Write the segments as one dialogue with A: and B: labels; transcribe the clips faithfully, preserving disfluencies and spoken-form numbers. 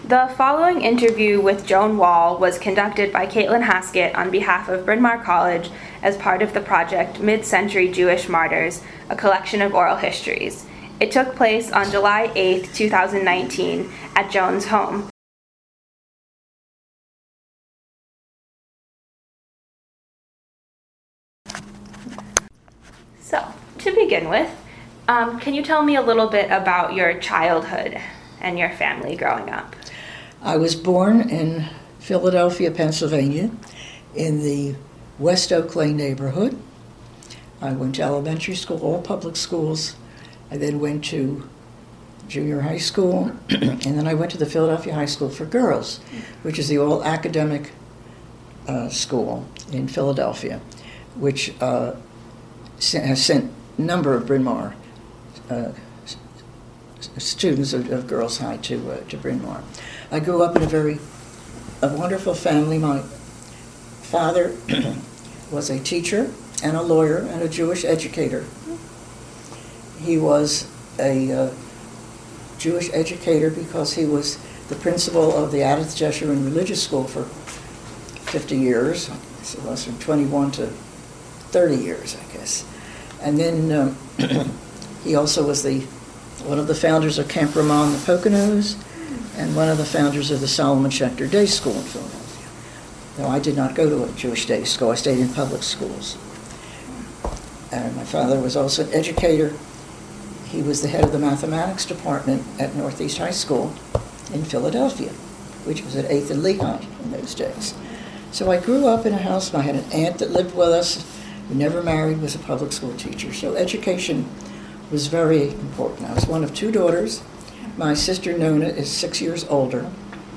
A: The following interview with Joan Wall was conducted by Caitlin Haskett on behalf of Bryn Mawr College as part of the project Mid-Century Jewish Martyrs, a collection of oral histories. It took place on July eighth, two thousand nineteen, at Joan's home. So, to begin with, um, can you tell me a little bit about your childhood and your family growing up?
B: I was born in Philadelphia, Pennsylvania, in the West Oak Lane neighborhood. I went to elementary school, all public schools. I then went to junior high school, and then I went to the Philadelphia High School for Girls, which is the all-academic uh, school in Philadelphia, which uh, has sent a number of Bryn Mawr uh, students of, of Girls High to uh, to Bryn Mawr. I grew up in a very a wonderful family. My father was a teacher and a lawyer and a Jewish educator. He was a uh, Jewish educator because he was the principal of the Adath Jeshurun Religious School for fifty years. So it was from twenty-one to thirty years, I guess. And then um, he also was the one of the founders of Camp Ramah in the Poconos, and one of the founders of the Solomon Schechter Day School in Philadelphia. Though I did not go to a Jewish day school, I stayed in public schools. And my father was also an educator. He was the head of the mathematics department at Northeast High School in Philadelphia, which was at eighth and Lehigh in those days. So I grew up in a house. I had an aunt that lived with us, who never married, was a public school teacher. So education was very important. I was one of two daughters. My sister Nona is six years older.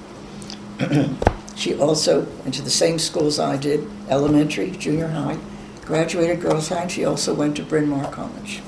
B: She also went to the same schools I did, elementary, junior high, graduated Girls High, and she also went to Bryn Mawr College.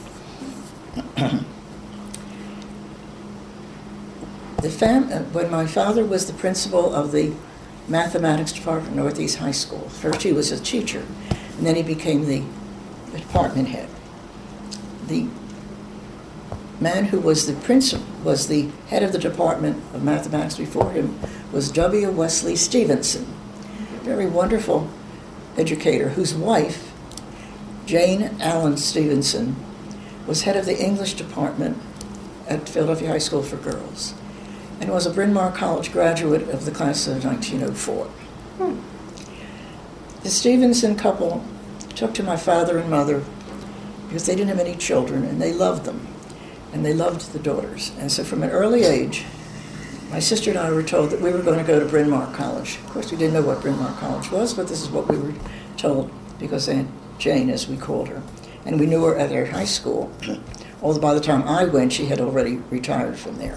B: the fam- when my father was the principal of the mathematics department at Northeast High School, first he was a teacher, and then he became the department head. The man who was the principal, was the head of the Department of Mathematics before him, was W. Wesley Stevenson, a very wonderful educator whose wife, Jane Allen Stevenson, was head of the English department at Philadelphia High School for Girls, and was a Bryn Mawr College graduate of the class of nineteen oh four. Hmm. The Stevenson couple took to my father and mother because they didn't have any children, and they loved them. And they loved the daughters. And so from an early age, my sister and I were told that we were going to go to Bryn Mawr College. Of course, we didn't know what Bryn Mawr College was, but this is what we were told because Aunt Jane, as we called her. And we knew her at her high school. Although by the time I went, she had already retired from there.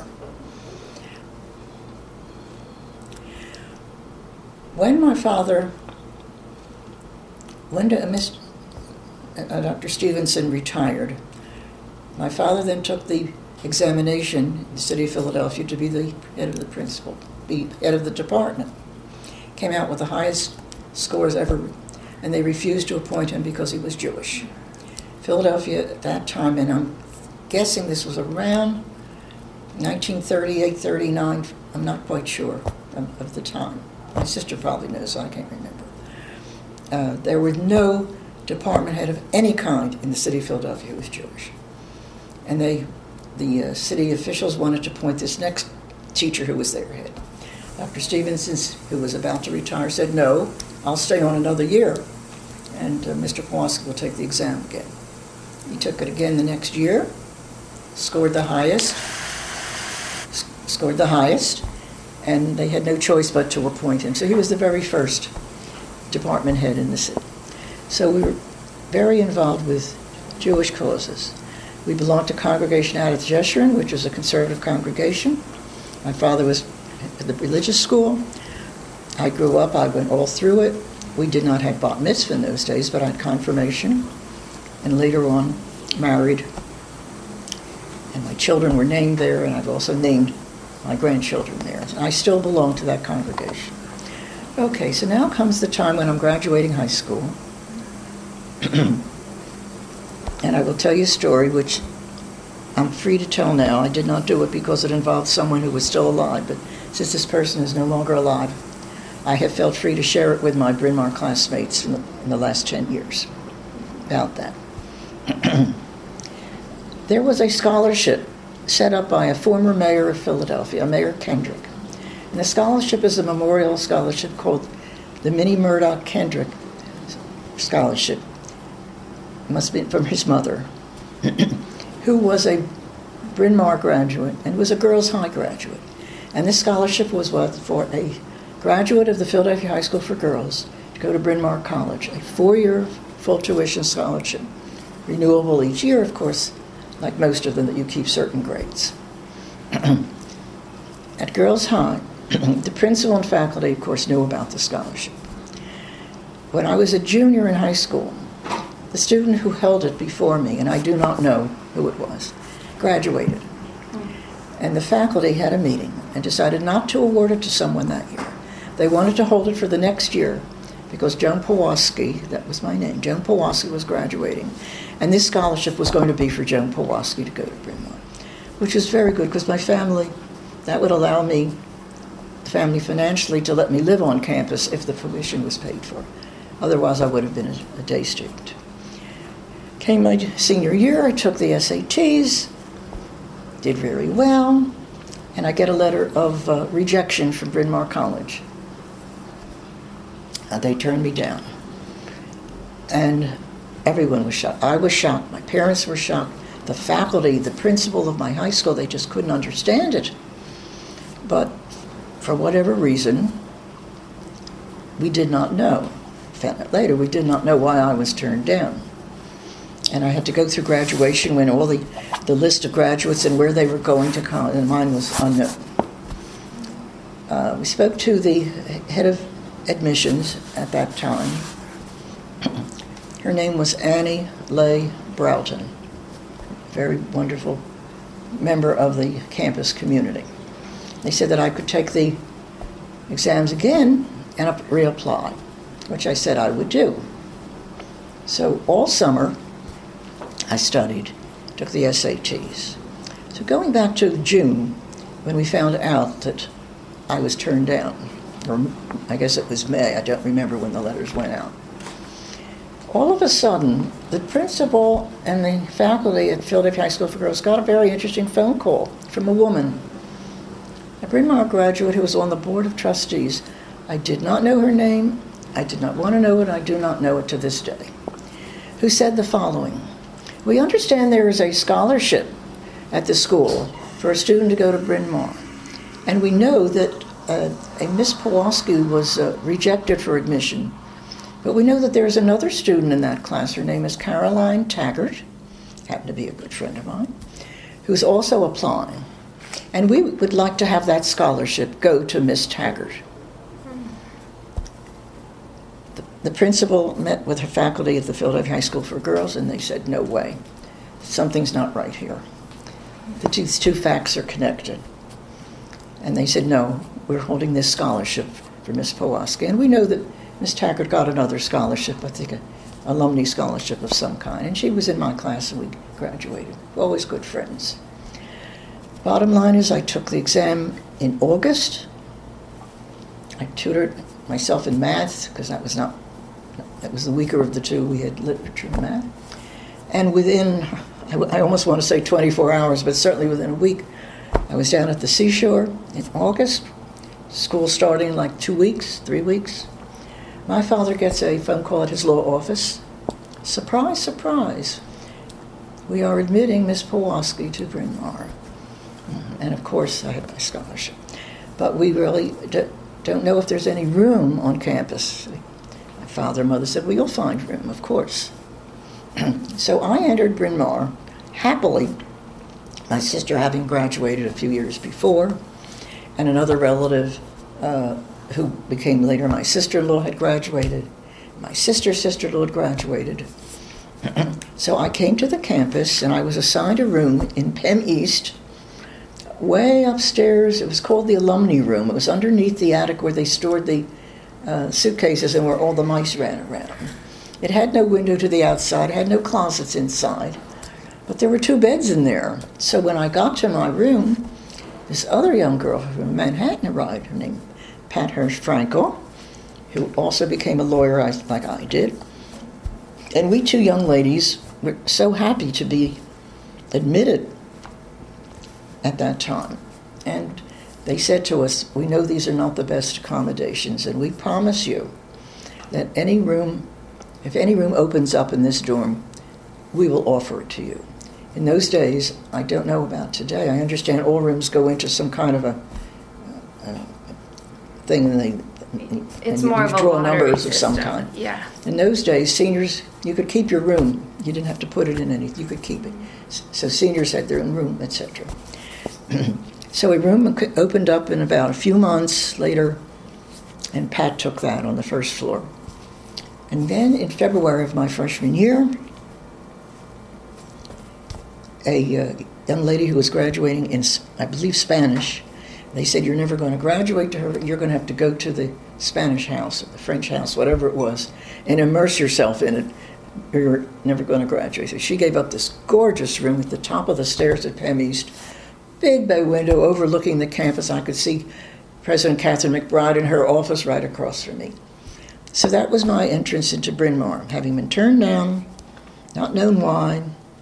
B: When my father, when uh, Miss, uh, Doctor Stevenson retired, my father then took the examination in the city of Philadelphia to be the head of the principal, be head of the department. Came out with the highest scores ever, and they refused to appoint him because he was Jewish. Philadelphia at that time, and I'm guessing this was around nineteen thirty-eight, thirty-nine, I'm not quite sure of, of the time. My sister probably knows, I can't remember. Uh, there was no department head of any kind in the city of Philadelphia who was Jewish. And they, the uh, city officials wanted to appoint this next teacher who was their head. Doctor Stevenson, who was about to retire, said, no, I'll stay on another year. And uh, Mister Kowalski will take the exam again. He took it again the next year, scored the highest, s- scored the highest, and they had no choice but to appoint him. So he was the very first department head in the city. So we were very involved with Jewish causes. We belonged to Congregation Adath Jeshurun, which was a conservative congregation. My father was at the religious school. I grew up, I went all through it. We did not have bat mitzvah in those days, but I had confirmation, and later on married. And my children were named there, and I've also named my grandchildren there. And I still belong to that congregation. Okay, so now comes the time when I'm graduating high school. And I will tell you a story which I'm free to tell now. I did not do it because it involved someone who was still alive, but since this person is no longer alive, I have felt free to share it with my Bryn Mawr classmates in the, in the last ten years about that. There was a scholarship set up by a former mayor of Philadelphia, Mayor Kendrick. And the scholarship is a memorial scholarship called the Minnie Murdoch Kendrick Scholarship. It must be from his mother, who was a Bryn Mawr graduate and was a Girls High graduate. And this scholarship was what, for a graduate of the Philadelphia High School for Girls to go to Bryn Mawr College, a four-year full tuition scholarship, renewable each year, of course, like most of them, that you keep certain grades. At Girls High, the principal and faculty, of course, knew about the scholarship. When I was a junior in high school, the student who held it before me, and I do not know who it was, graduated. And the faculty had a meeting and decided not to award it to someone that year. They wanted to hold it for the next year because Joan Powaski, that was my name, Joan Powaski was graduating, and this scholarship was going to be for Joan Powaski to go to Bryn Mawr, which was very good because my family, that would allow me, the family financially, to let me live on campus if the tuition was paid for. Otherwise, I would have been a, a day student. Came my senior year, I took the S A Ts, did very well, and I get a letter of uh, rejection from Bryn Mawr College. Uh, they turned me down. And everyone was shocked. I was shocked. My parents were shocked. The faculty, the principal of my high school, they just couldn't understand it. But for whatever reason, we did not know. Found out later, we did not know why I was turned down. And I had to go through graduation when all the, the list of graduates and where they were going to college, and mine was unknown. Uh, we spoke to the head of admissions at that time. Her name was Annie Leigh Broughton, very wonderful member of the campus community. They said that I could take the exams again and reapply, which I said I would do. So all summer, I studied, took the S A Ts. So going back to June, when we found out that I was turned down, or I guess it was May, I don't remember when the letters went out. All of a sudden, the principal and the faculty at Philadelphia High School for Girls got a very interesting phone call from a woman, a Bryn Mawr graduate who was on the board of trustees. I did not know her name, I did not want to know it, I do not know it to this day, who said the following: we understand there is a scholarship at the school for a student to go to Bryn Mawr, and we know that uh, a Miss Powaski was uh, rejected for admission, but we know that there's another student in that class, her name is Caroline Taggart, happened to be a good friend of mine, who's also applying, and we would like to have that scholarship go to Miss Taggart. The, the principal met with her faculty at the Philadelphia High School for Girls, and they said, no way, something's not right here. The two, two facts are connected. And they said, no, we're holding this scholarship for Miss Powaski. And we know that Miss Taggart got another scholarship, I think an alumni scholarship of some kind. And she was in my class and we graduated. Always good friends. Bottom line is I took the exam in August. I tutored myself in math, because that was not, that was the weaker of the two. We had literature and math. And within, I almost want to say twenty-four hours, but certainly within a week, I was down at the seashore in August. School starting in like two weeks, three weeks. My father gets a phone call at his law office. Surprise, surprise. We are admitting Miss Powaski to Bryn Mawr. And of course, I had my scholarship. But we really d- don't know if there's any room on campus. My father and mother said, well, you'll find room, of course. So I entered Bryn Mawr, happily, my sister having graduated a few years before, and another relative uh, who became later my sister-in-law had graduated. My sister's sister-in-law had graduated. So I came to the campus, and I was assigned a room in Penn East, way upstairs. It was called the Alumni Room. It was underneath the attic where they stored the uh, suitcases and where all the mice ran around. It had no window to the outside. It had no closets inside. But there were two beds in there. So when I got to my room, this other young girl from Manhattan arrived, her name Pat Hirsch Frankel, who also became a lawyer like I did. And we two young ladies were so happy to be admitted at that time. And they said to us, we know these are not the best accommodations, and we promise you that any room, if any room opens up in this dorm, we will offer it to you. In those days, I don't know about today, I understand all rooms go into some kind of a, a thing, and they
A: it's
B: and
A: more
B: you
A: of a
B: draw
A: lottery
B: numbers of
A: system.
B: some kind.
A: Yeah.
B: In those days, seniors, you could keep your room. You didn't have to put it in anything. You could keep it. So seniors had their own room, et cetera. So a room opened up in about a few months later, and Pat took that on the first floor. And then in February of my freshman year, a uh, young lady who was graduating in, I believe, Spanish, they said, you're never going to graduate to her, you're going to have to go to the Spanish house, or the French house, whatever it was, and immerse yourself in it. You're never going to graduate. So she gave up this gorgeous room at the top of the stairs at Penn East, big bay window overlooking the campus. I could see President Catherine McBride in her office right across from me. So that was my entrance into Bryn Mawr, having been turned down, not known why,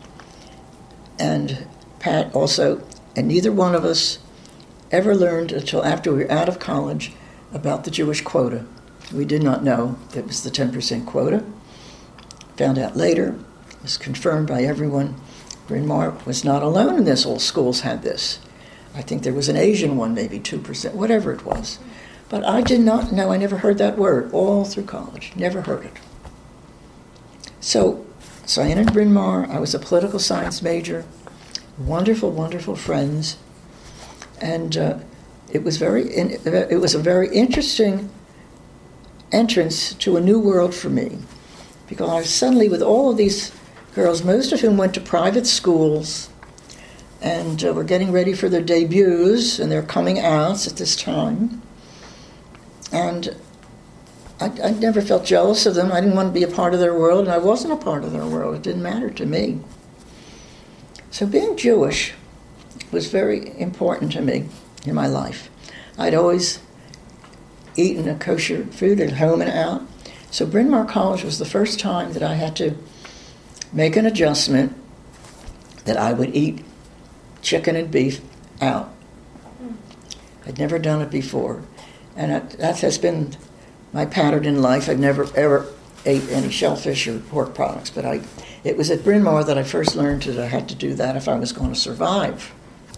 B: and Pat also, and neither one of us ever learned until after we were out of college about the Jewish quota. We did not know it was the ten percent quota. Found out later, it was confirmed by everyone. Bryn Mawr was not alone in this. All schools had this. I think there was an Asian one, maybe two percent, whatever it was. But I did not know, I never heard that word all through college, never heard it. So, so I entered Bryn Mawr. I was a political science major, wonderful, wonderful friends. And uh, it was very, it was a very interesting entrance to a new world for me, because I was suddenly with all of these girls, most of whom went to private schools and uh, were getting ready for their debuts and their coming outs at this time. And I, I never felt jealous of them. I didn't want to be a part of their world, and I wasn't a part of their world. It didn't matter to me. So being Jewish was very important to me in my life. I'd always eaten a kosher food at home and out. So Bryn Mawr College was the first time that I had to make an adjustment that I would eat chicken and beef out. I'd never done it before. And I, that has been my pattern in life. I've never, ever ate any shellfish or pork products. But I, it was at Bryn Mawr that I first learned that I had to do that if I was going to survive.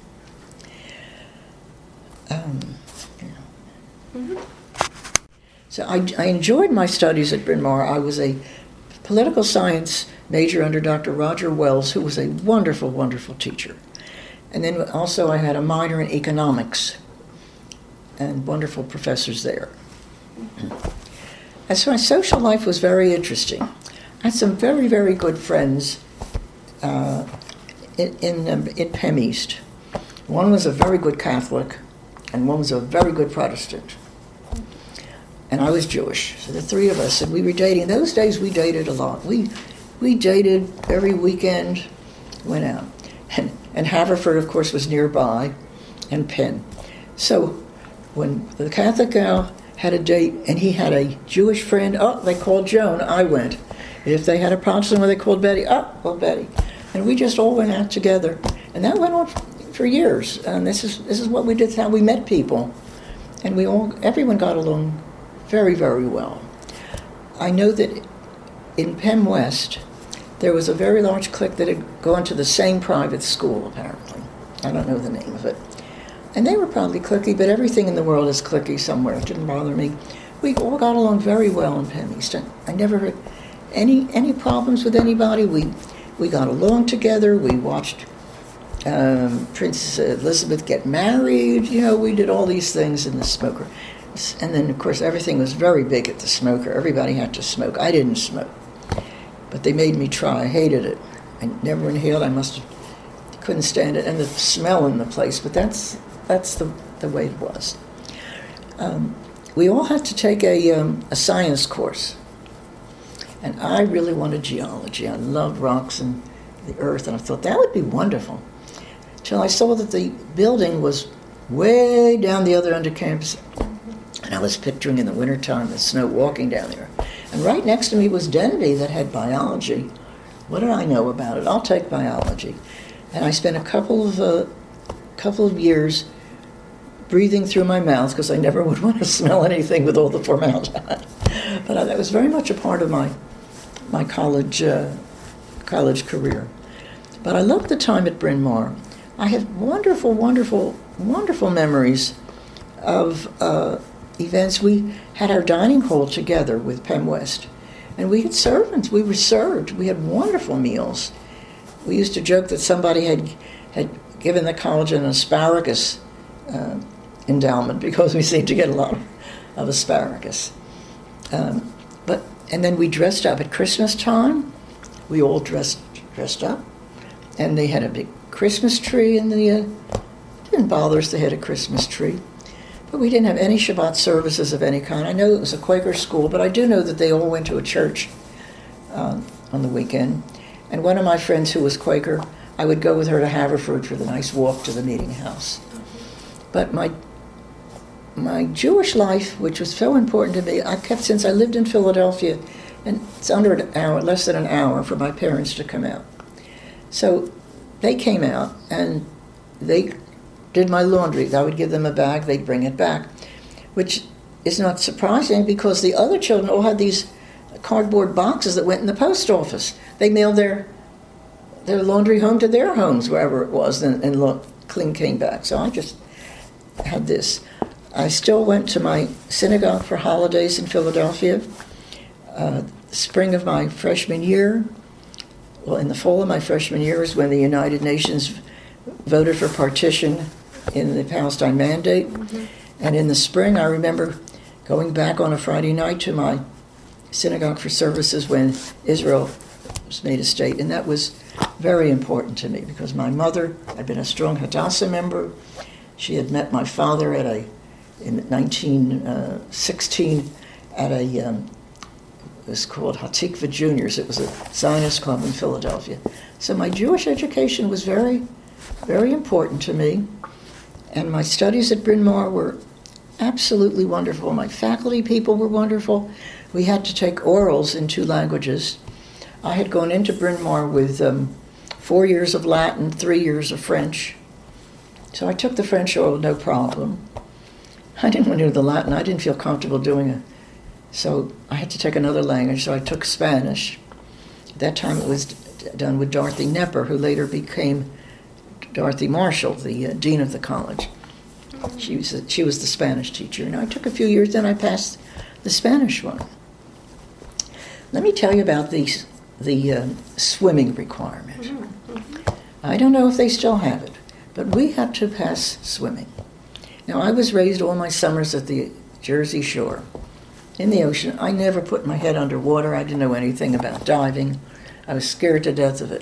B: Um, you know. Mm-hmm. So I, I enjoyed my studies at Bryn Mawr. I was a political science major under Doctor Roger Wells, who was a wonderful, wonderful teacher. And then also I had a minor in economics and wonderful professors there. And so my social life was very interesting. I had some very, very good friends uh, in, in, um, in Penn East. One was a very good Catholic, and one was a very good Protestant. And I was Jewish, so the three of us, and we were dating. In those days, we dated a lot. We we dated every weekend, went out. And, and Haverford, of course, was nearby, and Penn. So when the Catholic gal had a date, and he had a Jewish friend, oh, they called Joan, I went. If they had a Protestant where they called Betty, oh, well, Betty. And we just all went out together. And that went on for years. And this is this is what we did, how we met people. And we all, everyone got along very, very well. I know that in Penn West, there was a very large clique that had gone to the same private school, apparently. I don't know the name of it. And they were probably cliquey, but everything in the world is cliquey somewhere. It didn't bother me. We all got along very well in Penn East. I never had any any problems with anybody. We we got along together. We watched um, Princess Elizabeth get married. You know, we did all these things in the smoker. And then, of course, everything was very big at the smoker. Everybody had to smoke. I didn't smoke. But they made me try. I hated it. I never inhaled. I must have couldn't stand it. And the smell in the place. But that's that's the, the way it was. Um, we all had to take a, um, a science course. And I really wanted geology. I loved rocks and the earth, and I thought that would be wonderful. Till I saw that the building was way down the other end of campus, and I was picturing in the wintertime the snow walking down there. And right next to me was Denby that had biology. What did I know about it? I'll take biology. And I spent a couple of uh, couple of years breathing through my mouth because I never would want to smell anything with all the formaldehyde. But uh, that was very much a part of my my college uh, college career. But I loved the time at Bryn Mawr. I have wonderful, wonderful, wonderful memories of uh, events. We had our dining hall together with Penn West, and we had servants. We were served. We had wonderful meals. We used to joke that somebody had had given the college an asparagus uh, endowment because we seemed to get a lot of, of asparagus. Um, but and then we dressed up at Christmas time. We all dressed dressed up, and they had a big Christmas tree in the. Uh, didn't bother us. They had a Christmas tree. But we didn't have any Shabbat services of any kind. I know it was a Quaker school, but I do know that they all went to a church uh, on the weekend. And one of my friends who was Quaker, I would go with her to Haverford for the nice walk to the meeting house. But my my Jewish life, which was so important to me, I kept since I lived in Philadelphia, and it's under an hour, less than an hour for my parents to come out. So they came out, and they did my laundry. I would give them a bag, they'd bring it back, which is not surprising because the other children all had these cardboard boxes that went in the post office. They mailed their their laundry home to their homes, wherever it was, and, and lo- clean came back. So I just had this. I still went to my synagogue for holidays in Philadelphia. Uh, the spring of my freshman year, well, in the fall of my freshman year is when the United Nations voted for partition in the Palestine Mandate. Mm-hmm. And in the spring, I remember going back on a Friday night to my synagogue for services when Israel was made a state. And that was very important to me because my mother had been a strong Hadassah member. She had met my father at a in nineteen sixteen at a, um, it was called Hatikva Juniors. It was a Zionist club in Philadelphia. So my Jewish education was very, very important to me. And my studies at Bryn Mawr were absolutely wonderful. My faculty people were wonderful. We had to take orals in two languages. I had gone into Bryn Mawr with um, four years of Latin, three years of French. So I took the French oral, no problem. I didn't want to do the Latin. I didn't feel comfortable doing it. So I had to take another language, so I took Spanish. At that time it was d- done with Dorothy Nepper, who later became Dorothy Marshall, the uh, dean of the college. She was, a, she was the Spanish teacher. And I took a few years, then I passed the Spanish one. Let me tell you about the, the uh, swimming requirement. Mm-hmm. I don't know if they still have it, but we had to pass swimming. Now, I was raised all my summers at the Jersey Shore. In the ocean, I never put my head underwater. I didn't know anything about diving. I was scared to death of it.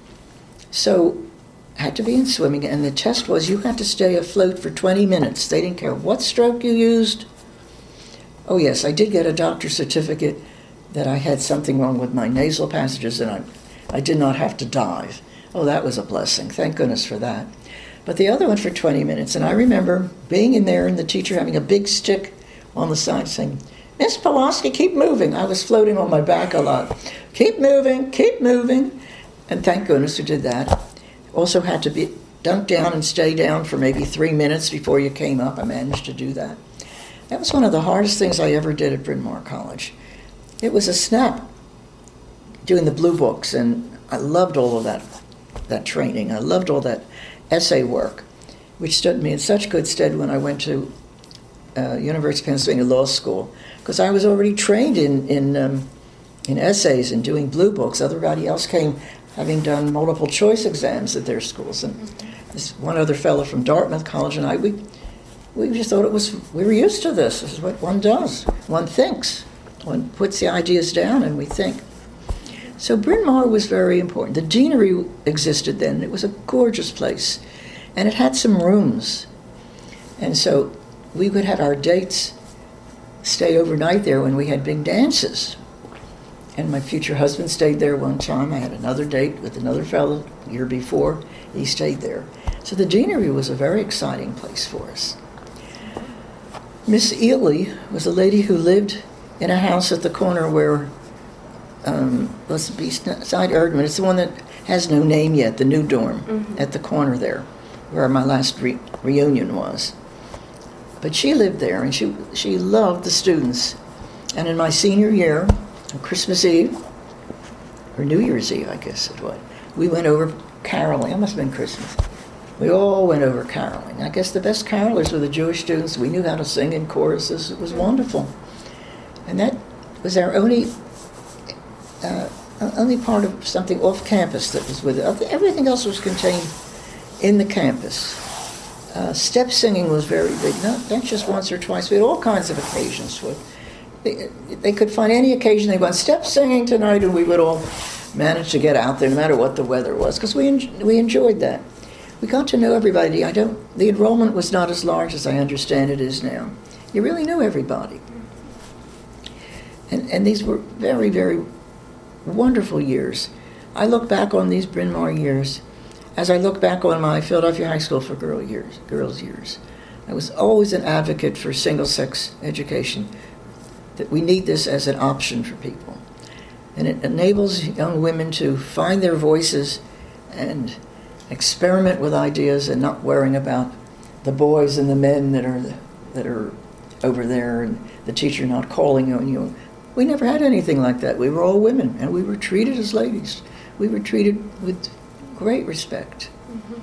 B: So I had to be in swimming, and the test was you had to stay afloat for twenty minutes. They didn't care what stroke you used. Oh, yes, I did get a doctor's certificate that I had something wrong with my nasal passages, and I, I did not have to dive. Oh, that was a blessing. Thank goodness for that. But the other one for twenty minutes, and I remember being in there and the teacher having a big stick on the side saying, "Miss Pulaski, keep moving." I was floating on my back a lot. Keep moving, keep moving. And thank goodness we did that. Also had to be dunked down and stay down for maybe three minutes before you came up. I managed to do that. That was one of the hardest things I ever did at Bryn Mawr College. It was a snap doing the blue books, and I loved all of that, that training. I loved all that essay work, which stood me in such good stead when I went to uh, University of Pennsylvania Law School, because I was already trained in in, um, in essays and doing blue books. Everybody else came having done multiple choice exams at their schools, and this one other fellow from Dartmouth College and I, we we just thought it was, we were used to this. This is what one does. One thinks. One puts the ideas down and we think. So Bryn Mawr was very important. The deanery existed then. It was a gorgeous place. And it had some rooms. And so we would have our dates stay overnight there when we had big dances. And my future husband stayed there one time. I had another date with another fellow the year before. He stayed there. So the deanery was a very exciting place for us. Miss Ely was a lady who lived in a house at the corner where, um, let's be beside Erdman. It's the one that has no name yet, the new dorm, mm-hmm. at the corner there, where my last re- reunion was. But she lived there, and she she loved the students. And in my senior year, on Christmas Eve, or New Year's Eve, I guess it was, we went over caroling. It must have been Christmas. We all went over caroling. I guess the best carolers were the Jewish students. We knew how to sing in choruses. It was wonderful. And that was our only uh, only part of something off campus that was with it. Everything else was contained in the campus. Uh, step singing was very big, not, not just once or twice. We had all kinds of occasions. For they, they could find any occasion they want step singing tonight, and we would all manage to get out there no matter what the weather was, because we en- we enjoyed that. We got to know everybody. I don't. The enrollment was not as large as I understand it is now. You really knew everybody, and and these were very very wonderful years. I look back on these Bryn Mawr years as I look back on my Philadelphia High School for girl years, girls years. I was always an advocate for single-sex education, that we need this as an option for people. And it enables young women to find their voices and experiment with ideas and not worrying about the boys and the men that are that are over there and the teacher not calling on you. We never had anything like that. We were all women, and we were treated as ladies. We were treated with great respect. Mm-hmm.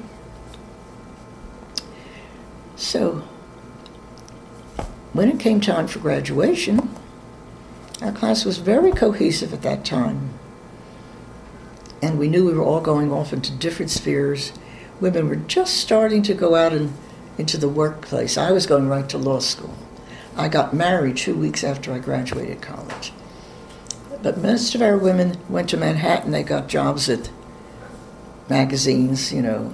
B: So, when it came time for graduation, our class was very cohesive at that time. And we knew we were all going off into different spheres. Women were just starting to go out and into the workplace. I was going right to law school. I got married two weeks after I graduated college. But most of our women went to Manhattan. They got jobs at magazines, you know,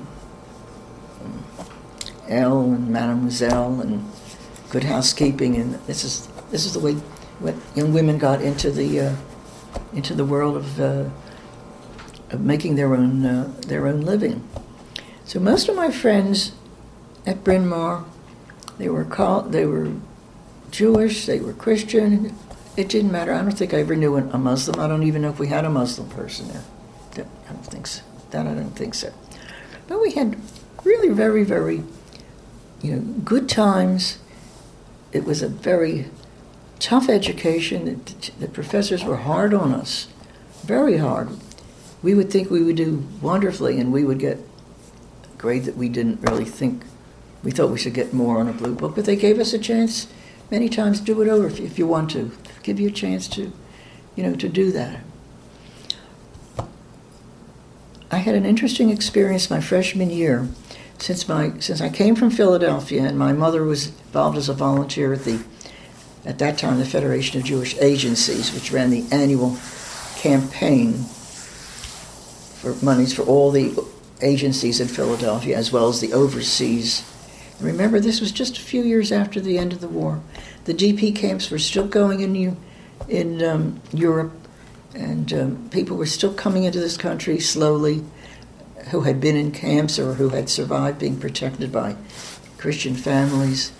B: Elle and Mademoiselle and Good Housekeeping, and this is this is the way what young women got into the uh, into the world of, uh, of making their own uh, their own living. So most of my friends at Bryn Mawr, they were called, they were Jewish, they were Christian. It didn't matter. I don't think I ever knew a Muslim. I don't even know if we had a Muslim person there. I don't think so. That I don't think so. But we had really very, very, you know, good times. It was a very tough education. The professors were hard on us, very hard. We would think we would do wonderfully, and we would get a grade that we didn't really think. We thought we should get more on a blue book, but they gave us a chance many times. Do it over if you, if you want to. Give you a chance to, you know, to do that. I had an interesting experience my freshman year. Since my since I came from Philadelphia, and my mother was involved as a volunteer at the, at that time, the Federation of Jewish Agencies, which ran the annual campaign for monies for all the agencies in Philadelphia, as well as the overseas. And remember, this was just a few years after the end of the war. The D P camps were still going in in um, Europe, and um, people were still coming into this country slowly, who had been in camps or who had survived being protected by Christian families.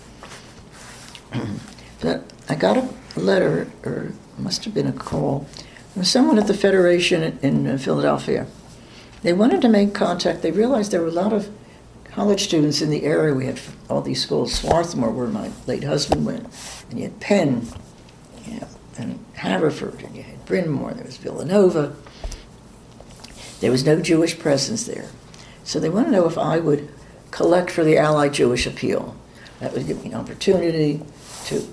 B: But I got a letter, or it must have been a call, from someone at the Federation in Philadelphia. They wanted to make contact. They realized there were a lot of college students in the area. We had all these schools. Swarthmore, where my late husband went, and you had Penn, yeah, and Haverford, and you had Bryn Mawr, there was Villanova. There was no Jewish presence there. So they want to know if I would collect for the Allied Jewish Appeal. That would give me an opportunity to,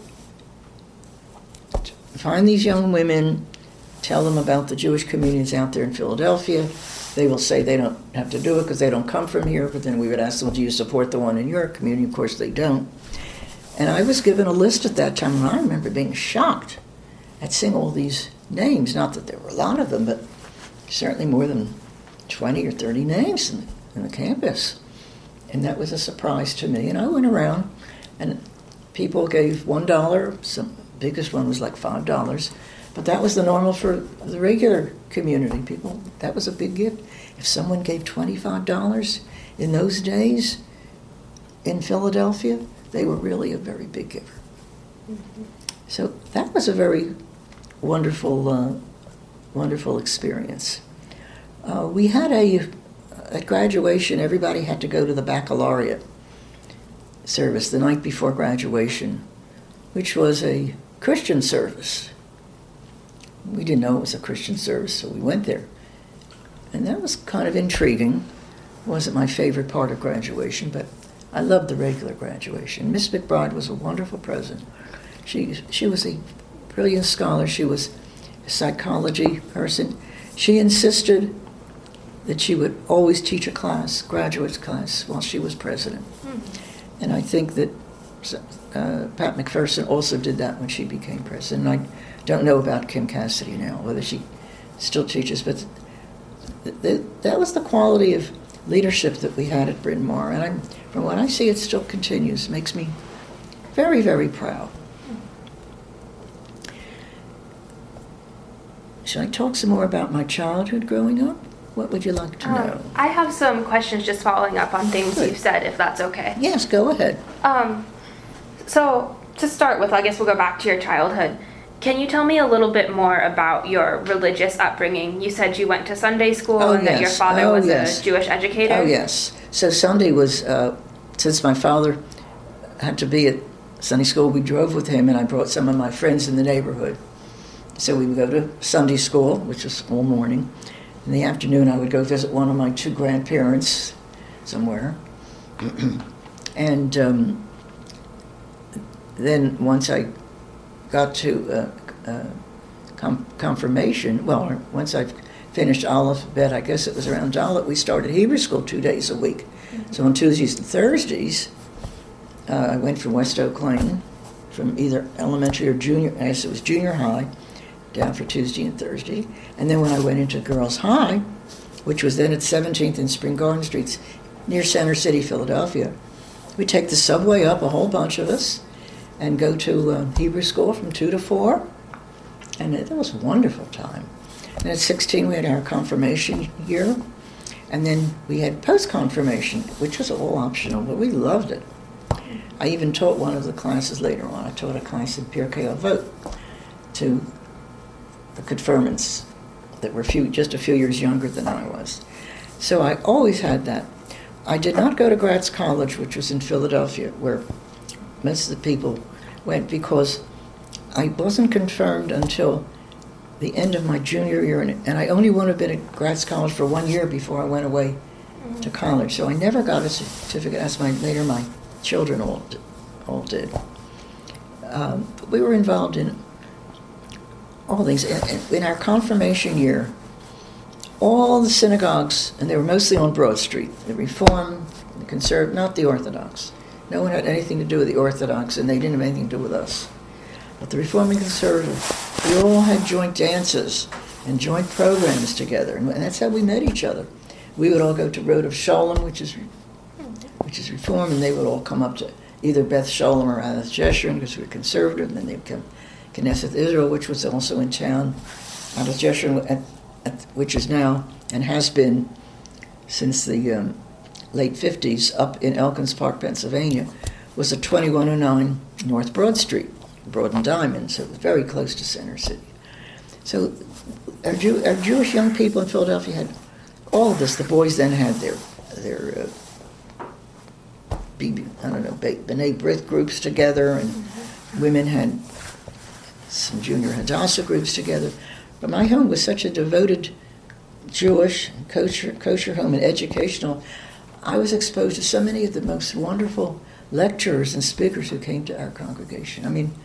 B: to find these young women, tell them about the Jewish communities out there in Philadelphia. They will say they don't have to do it because they don't come from here, but then we would ask them, do you support the one in your community? Of course they don't. And I was given a list at that time, and I remember being shocked at seeing all these names. Not that there were a lot of them, but certainly more than twenty or thirty names in the, in the campus. And that was a surprise to me. And I went around, and people gave one dollar. Some biggest one was like five dollars. But that was the normal for the regular community. People, that was a big gift. If someone gave twenty-five dollars in those days in Philadelphia, they were really a very big giver. Mm-hmm. So that was a very wonderful, uh, wonderful experience. Uh, we had a, at graduation, everybody had to go to the baccalaureate service the night before graduation, which was a Christian service. We didn't know it was a Christian service, so we went there. And that was kind of intriguing. It wasn't my favorite part of graduation, but I loved the regular graduation. Miss McBride was a wonderful president. She, she was a brilliant scholar. She was a psychology person. She insisted that she would always teach a class, graduate class, while she was president. Mm-hmm. And I think that uh, Pat McPherson also did that when she became president. I don't know about Kim Cassidy now, whether she still teaches, but th- th- that was the quality of leadership that we had at Bryn Mawr. And I'm, from what I see, it still continues. Makes me very, very proud. Should I talk some more about my childhood growing up? What would you like to know?
A: Um, I have some questions just following up on things Good. You've said, if that's okay.
B: Yes, go ahead.
A: Um, so, to start with, I guess we'll go back to your childhood. Can you tell me a little bit more about your religious upbringing? You said you went to Sunday school
B: oh,
A: and
B: yes.
A: that your father
B: oh,
A: was
B: yes.
A: a Jewish educator?
B: Oh, yes. So Sunday was, uh, since my father had to be at Sunday school, we drove with him, and I brought some of my friends in the neighborhood. So we would go to Sunday school, which was all morning. In the afternoon, I would go visit one of my two grandparents somewhere. and um, then once I got to uh, uh, com- confirmation, well, once I finished alphabet, I guess it was around Dalit, we started Hebrew school two days a week. Mm-hmm. So on Tuesdays and Thursdays, uh, I went from West Oak Lane, from either elementary or junior, I guess it was junior high, down for Tuesday and Thursday. And then when I went into Girls High, which was then at seventeenth and Spring Garden Streets, near Center City, Philadelphia, we'd take the subway up, a whole bunch of us, and go to uh, Hebrew school from two to four. And it, it was a wonderful time. And at sixteen, we had our confirmation year. And then we had post-confirmation, which was all optional, but we loved it. I even taught one of the classes later on. I taught a class in Pirkei Avot to the confirmants that were few, just a few years younger than I was. So I always had that. I did not go to Gratz College, which was in Philadelphia, where most of the people went, because I wasn't confirmed until the end of my junior year, and, and I only would have been at Gratz College for one year before I went away mm-hmm. to college. So I never got a certificate, as my later my children all did. All did. Um, but we were involved in all things. In, in our confirmation year, all the synagogues, and they were mostly on Broad Street, the Reform, the Conservative, not the Orthodox. No one had anything to do with the Orthodox, and they didn't have anything to do with us. But the Reform and Conservative, we all had joint dances and joint programs together, and that's how we met each other. We would all go to Road of Sholem, which is which is Reform, and they would all come up to either Beth Sholem or Adath Jeshurun, because we were conservative, and then they'd come Knesset Israel, which was also in town. Adath Jeshurun, at, at, which is now and has been since the um, late fifties, up in Elkins Park, Pennsylvania, was at twenty-one oh nine North Broad Street, Broad and Diamond, so it was very close to Center City. So our, Jew, our Jewish young people in Philadelphia had all of this. The boys then had their their uh, B, I don't know, B'nai B'rith groups together, and mm-hmm. women had some junior Hadassah groups together. But my home was such a devoted Jewish, kosher, kosher home and educational. I was exposed to so many of the most wonderful lecturers and speakers who came to our congregation. I mean,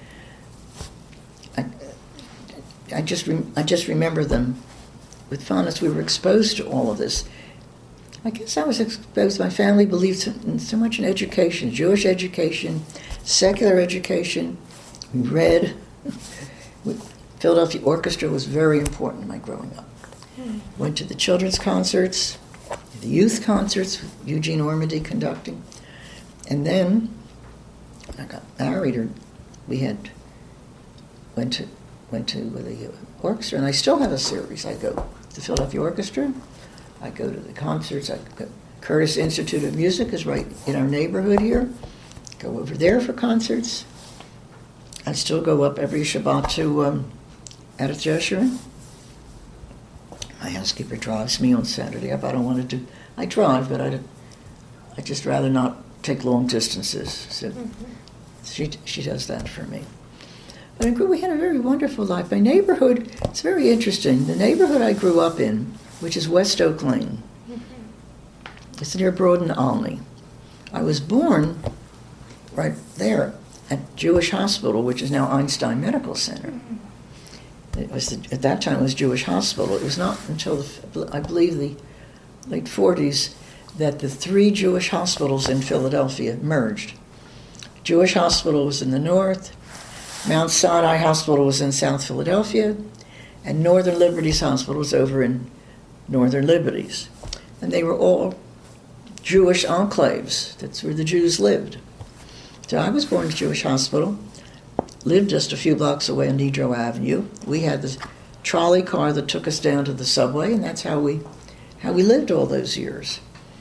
B: I, I just re, I just remember them with fondness. We were exposed to all of this. I guess I was exposed. My family believed in so much in education, Jewish education, secular education. We read. Philadelphia Orchestra was very important in my growing up. Mm. Went to the children's concerts, the youth concerts with Eugene Ormandy conducting. And then I got married, or we had went to went to the orchestra, and I still have a series. I go to the Philadelphia Orchestra, I go to the concerts, I go, Curtis Institute of Music is right in our neighborhood here. Go over there for concerts. I still go up every Shabbat to um, Eretz Yeshurun. My housekeeper drives me on Saturday up. I don't want to do, I drive, but I, I just rather not take long distances. So mm-hmm. she she does that for me. But I grew, we had a very wonderful life. My neighborhood, it's very interesting. The neighborhood I grew up in, which is West Oak Lane, mm-hmm. it's near Broad and Olney. I was born right there at Jewish Hospital, which is now Einstein Medical Center. Mm-hmm. It was the, at that time it was Jewish Hospital. It was not until the, I believe the late forties that the three Jewish hospitals in Philadelphia merged. Jewish Hospital was in the north, Mount Sinai Hospital was in South Philadelphia, and Northern Liberties Hospital was over in Northern Liberties. And they were all Jewish enclaves. That's where the Jews lived. So I was born at Jewish Hospital, lived just a few blocks away on Nedrow Avenue. We had this trolley car that took us down to the subway, and that's how we how we lived all those years.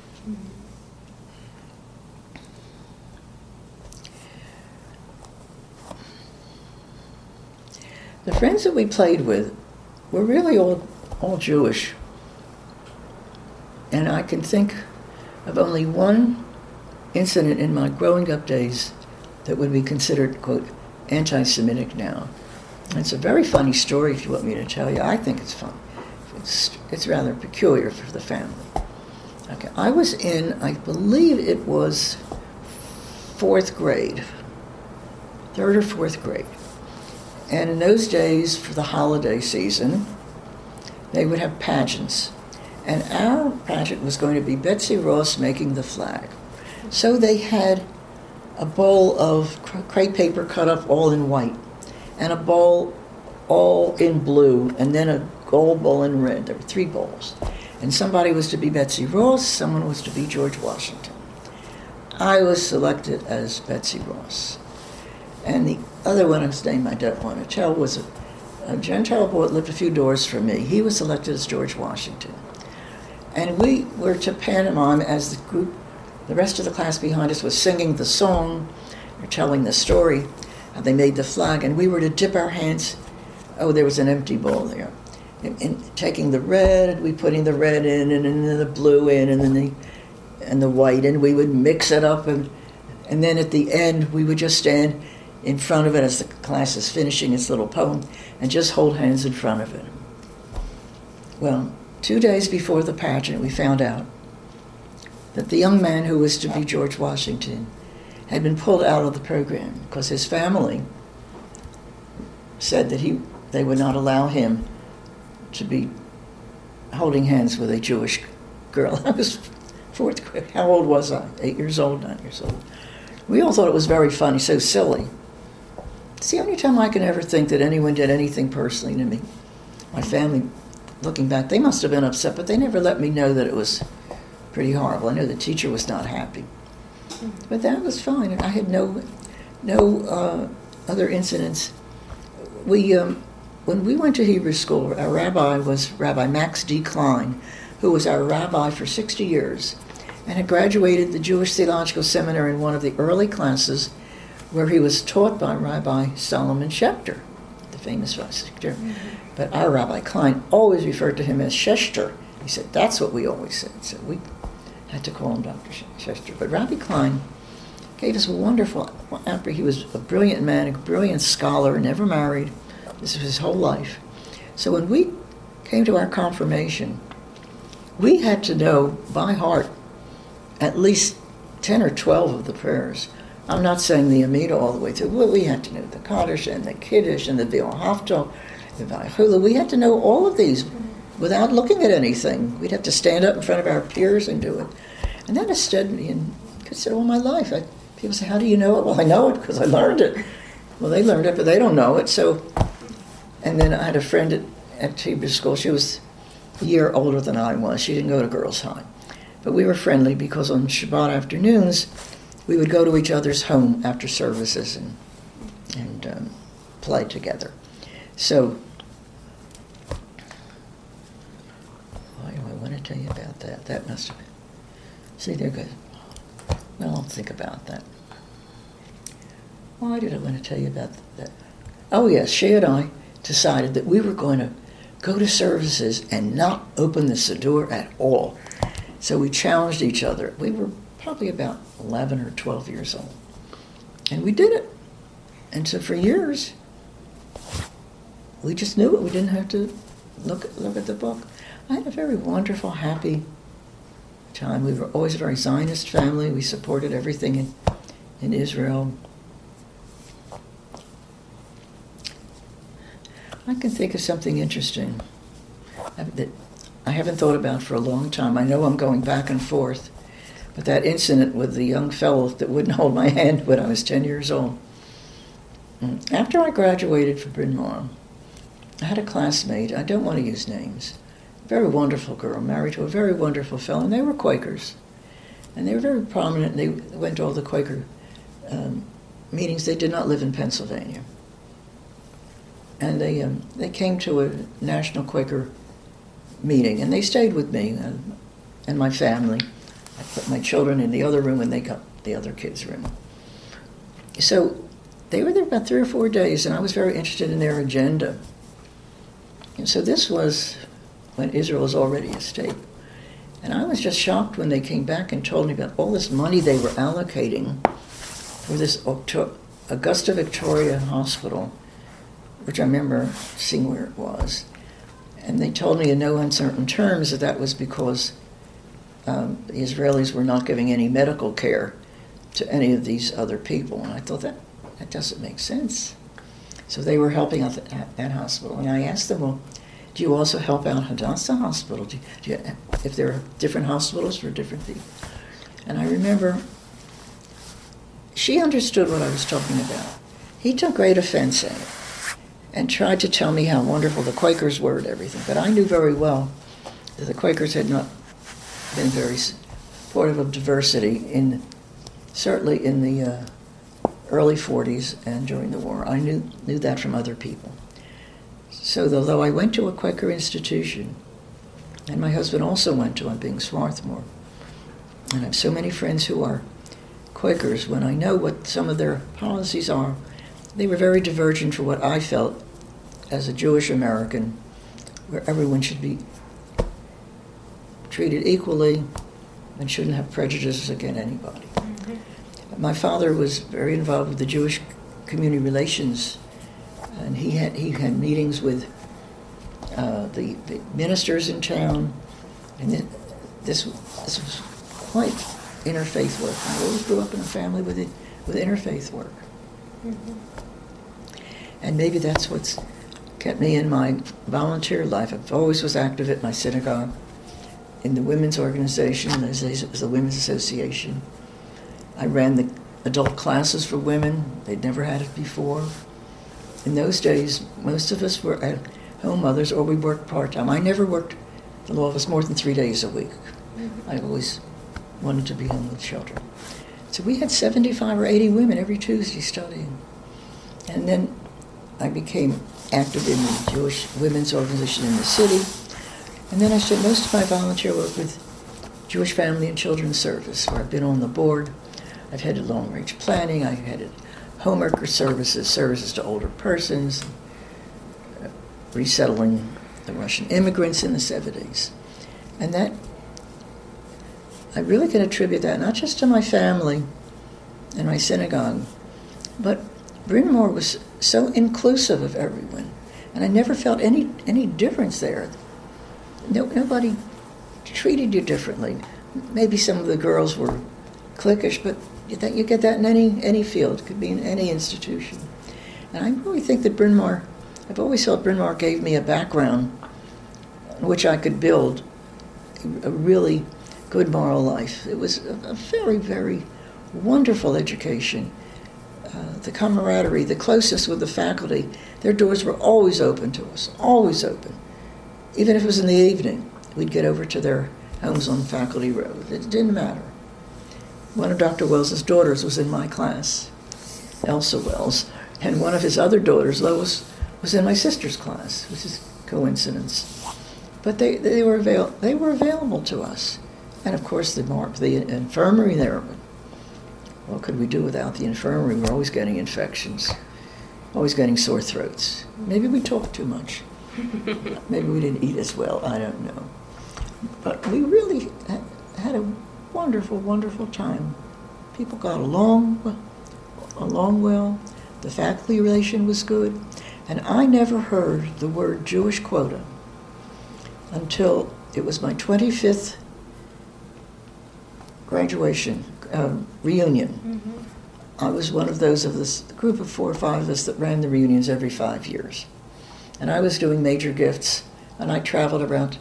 B: The friends that we played with were really all all Jewish. And I can think of only one incident in my growing up days that would be considered, quote, anti-Semitic now. And it's a very funny story if you want me to tell you. I think it's fun. It's, it's rather peculiar for the family. Okay, I was in, I believe it was fourth grade, third or fourth grade. And in those days, for the holiday season, they would have pageants. And our pageant was going to be Betsy Ross making the flag. So they had a bowl of crepe paper cut up all in white, and a bowl all in blue, and then a gold bowl in red. There were three bowls. And somebody was to be Betsy Ross, someone was to be George Washington. I was selected as Betsy Ross. And the other one, whose name I don't want to tell, was a, a Gentile boy that lived a few doors from me. He was selected as George Washington. And we were to pantomime as the group, the rest of the class behind us was singing the song, or telling the story, how they made the flag, and we were to dip our hands, oh, there was an empty bowl there, in, in taking the red, we putting the red in, and then the blue in, and then the, and the white, and we would mix it up, and, and then at the end, we would just stand in front of it as the class is finishing its little poem, and just hold hands in front of it. Well, two days before the pageant, we found out that the young man who was to be George Washington had been pulled out of the program because his family said that he they would not allow him to be holding hands with a Jewish girl. I was fourth grade. How old was I? Eight years old, nine years old. We all thought it was very funny, so silly. It's the only time I can ever think that anyone did anything personally to me. My family, looking back, they must have been upset, but they never let me know that it was pretty horrible. I know the teacher was not happy. But that was fine. I had no no uh, other incidents. We, um, when we went to Hebrew school, our rabbi was Rabbi Max D. Klein, who was our rabbi for sixty years, and had graduated the Jewish Theological Seminary in one of the early classes where he was taught by Rabbi Solomon Schechter, the famous Schechter. Mm-hmm. But our Rabbi Klein always referred to him as Schechter. He said, that's what we always said. So we had to call him Doctor Schechter. But Rabbi Klein gave us a wonderful, after he was a brilliant man, a brilliant scholar, never married. This was his whole life. So when we came to our confirmation, we had to know by heart at least ten or twelve of the prayers. I'm not saying the Amida all the way through. Well, we had to know the Kaddish and the Kiddush and the Vil Haftal, the Vaychulu. We had to know all of these without looking at anything. We'd have to stand up in front of our peers and do it. And that has stood me in consider all my life. I, people say, how do you know it? Well, I know it because I learned it. Well, they learned it, but they don't know it. So, and then I had a friend at, at Hebrew school. She was a year older than I was. She didn't go to girls' high. But we were friendly because on Shabbat afternoons, we would go to each other's home after services and, and um, play together. So, why do I want to tell you about that? That must have been. See, they're good. Well, I'll think about that. Why did I want to tell you about that? Oh, yes, she and I decided that we were going to go to services and not open the Siddur at all. So we challenged each other. We were probably about eleven or twelve years old. And we did it. And so for years, we just knew it. We didn't have to look, look at the book. I had a very wonderful, happy time. We were always a very Zionist family. We supported everything in, in Israel. I can think of something interesting that I haven't thought about for a long time. I know I'm going back and forth, but that incident with the young fellow that wouldn't hold my hand when I was ten years old. After I graduated from Bryn Mawr, I had a classmate, I don't want to use names, a very wonderful girl, married to a very wonderful fellow, and they were Quakers. And they were very prominent, and they went to all the Quaker um, meetings. They did not live in Pennsylvania. And they um, they came to a National Quaker meeting, and they stayed with me and, and my family. I put my children in the other room, and they got the other kids' room. So they were there about three or four days, and I was very interested in their agenda. And so this was when Israel was already a state. And I was just shocked when they came back and told me about all this money they were allocating for this Augusta Victoria Hospital, which I remember seeing where it was. And they told me in no uncertain terms that that was because um, the Israelis were not giving any medical care to any of these other people. And I thought, that, that doesn't make sense. So they were helping out that, that hospital. And I asked them, well, do you also help out Hadassah Hospital? Do you, do you, if there are different hospitals for different people? And I remember she understood what I was talking about. He took great offense at it and tried to tell me how wonderful the Quakers were and everything. But I knew very well that the Quakers had not been very supportive of diversity, in certainly in the uh, early forties and during the war. I knew knew that from other people. So although I went to a Quaker institution, and my husband also went to, I'm being Swarthmore, and I have so many friends who are Quakers, when I know what some of their policies are, they were very divergent for what I felt as a Jewish American, where everyone should be treated equally and shouldn't have prejudices against anybody. Mm-hmm. My father was very involved with the Jewish community relations, and he had he had meetings with uh, the, the ministers in town, and it, this this was quite interfaith work. I always grew up in a family with it, with interfaith work. Mm-hmm. And maybe that's what's kept me in my volunteer life. I always was active at my synagogue, in the women's organization, as the Women's Association. I ran the adult classes for women. They'd never had it before. In those days, most of us were at-home mothers, or we worked part-time. I never worked, the law was more than three days a week. Mm-hmm. I always wanted to be home with children. So we had seventy-five or eighty women every Tuesday studying. And then I became active in the Jewish women's organization in the city. And then I spent most of my volunteer work with Jewish Family and Children's Service, where I've been on the board. I've headed long-range planning. I've headed homeworker services, services to older persons, uh, resettling the Russian immigrants in the seventies. And that, I really can attribute that not just to my family and my synagogue, but Bryn Mawr was so inclusive of everyone, and I never felt any any difference there. No, nobody treated you differently. Maybe some of the girls were cliquish, but you, that, you get that in any any field. It could be in any institution. And I really think that Bryn Mawr, I've always felt Bryn Mawr gave me a background in which I could build a really good moral life. It was a, a very, very wonderful education. Uh, the camaraderie, the closeness with the faculty, their doors were always open to us, always open. Even if it was in the evening, we'd get over to their homes on Faculty Road. It didn't matter. One of Doctor Wells's daughters was in my class, Elsa Wells, and one of his other daughters, Lois was in my sister's class, which is coincidence. But they, they were avail- they were available to us. And of course the, the infirmary there, what could we do without the infirmary? We were always getting infections, always getting sore throats. Maybe we talked too much. Maybe we didn't eat as well, I don't know. But we really had a wonderful, wonderful time. People got along, along well. The faculty relation was good. And I never heard the word Jewish quota until it was my twenty-fifth graduation uh, reunion. Mm-hmm. I was one of those of this group of four or five of us that ran the reunions every five years. And I was doing major gifts, and I traveled around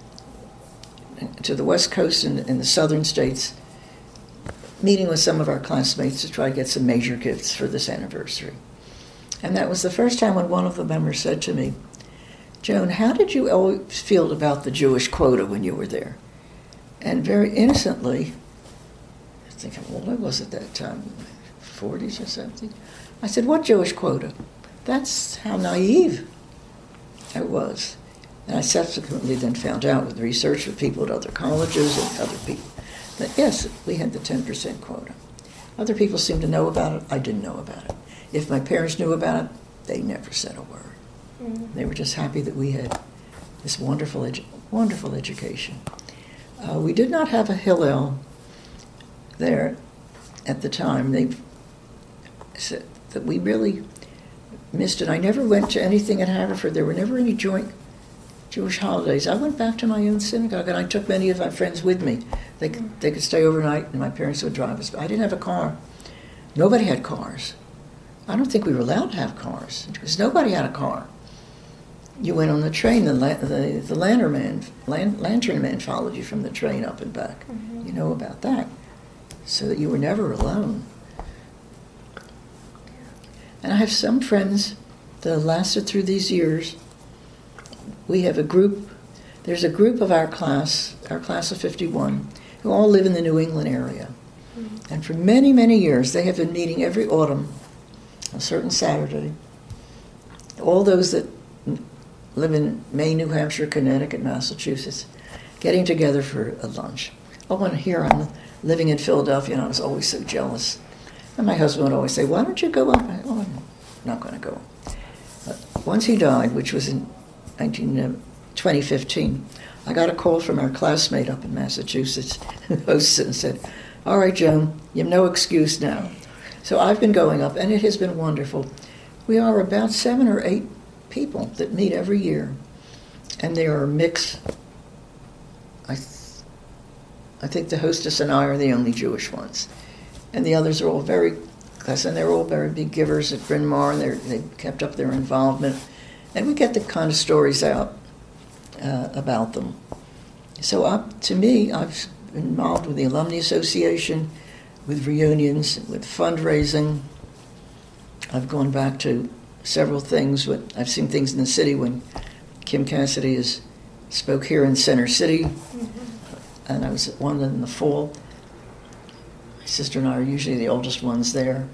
B: to the West Coast and in the southern states, meeting with some of our classmates to try to get some major gifts for this anniversary. And that was the first time when one of the members said to me, "Joan, how did you always feel about the Jewish quota when you were there?" And very innocently, I was thinking, well, I was at that time, forties or something. I said, "What Jewish quota?" That's how naive I was. And I subsequently then found out with research with people at other colleges and other people that yes, we had the ten percent quota. Other people seemed to know about it. I didn't know about it. If my parents knew about it, they never said a word. Mm-hmm. They were just happy that we had this wonderful, edu- wonderful education. Uh, we did not have a Hillel there at the time. They said that we really missed it. I never went to anything at Haverford. There were never any joint Jewish holidays. I went back to my own synagogue, and I took many of my friends with me. They could, they could stay overnight, and my parents would drive us. But I didn't have a car. Nobody had cars. I don't think we were allowed to have cars, because nobody had a car. You went on the train, the la- the, the lantern man, lan- lantern man followed you from the train up and back. Mm-hmm. You know about that. So that you were never alone. And I have some friends that lasted through these years. We have a group, there's a group of our class, our class of fifty-one, who all live in the New England area. Mm-hmm. And for many, many years, they have been meeting every autumn, a certain Saturday. All those that live in Maine, New Hampshire, Connecticut, Massachusetts, getting together for a lunch. Oh, and here I'm living in Philadelphia, and I was always so jealous. And my husband would always say, "Why don't you go up?" I, oh, I'm not going to go. But once he died, which was in twenty fifteen, I got a call from our classmate up in Massachusetts, who hosted it and said, "All right, Joan, you have no excuse now." So I've been going up, and it has been wonderful. We are about seven or eight people that meet every year, and they are a mix. I, th- I think the hostess and I are the only Jewish ones, and the others are all very, and they're all very big givers at Bryn Mawr, and they're, they've kept up their involvement, and we get the kind of stories out uh, about them. So up to me, I've been involved with the Alumni Association, with reunions, with fundraising. I've gone back to several things. With, I've seen things in the city when Kim Cassidy has spoke here in Center City, mm-hmm. and I was at one in the fall. My sister and I are usually the oldest ones there.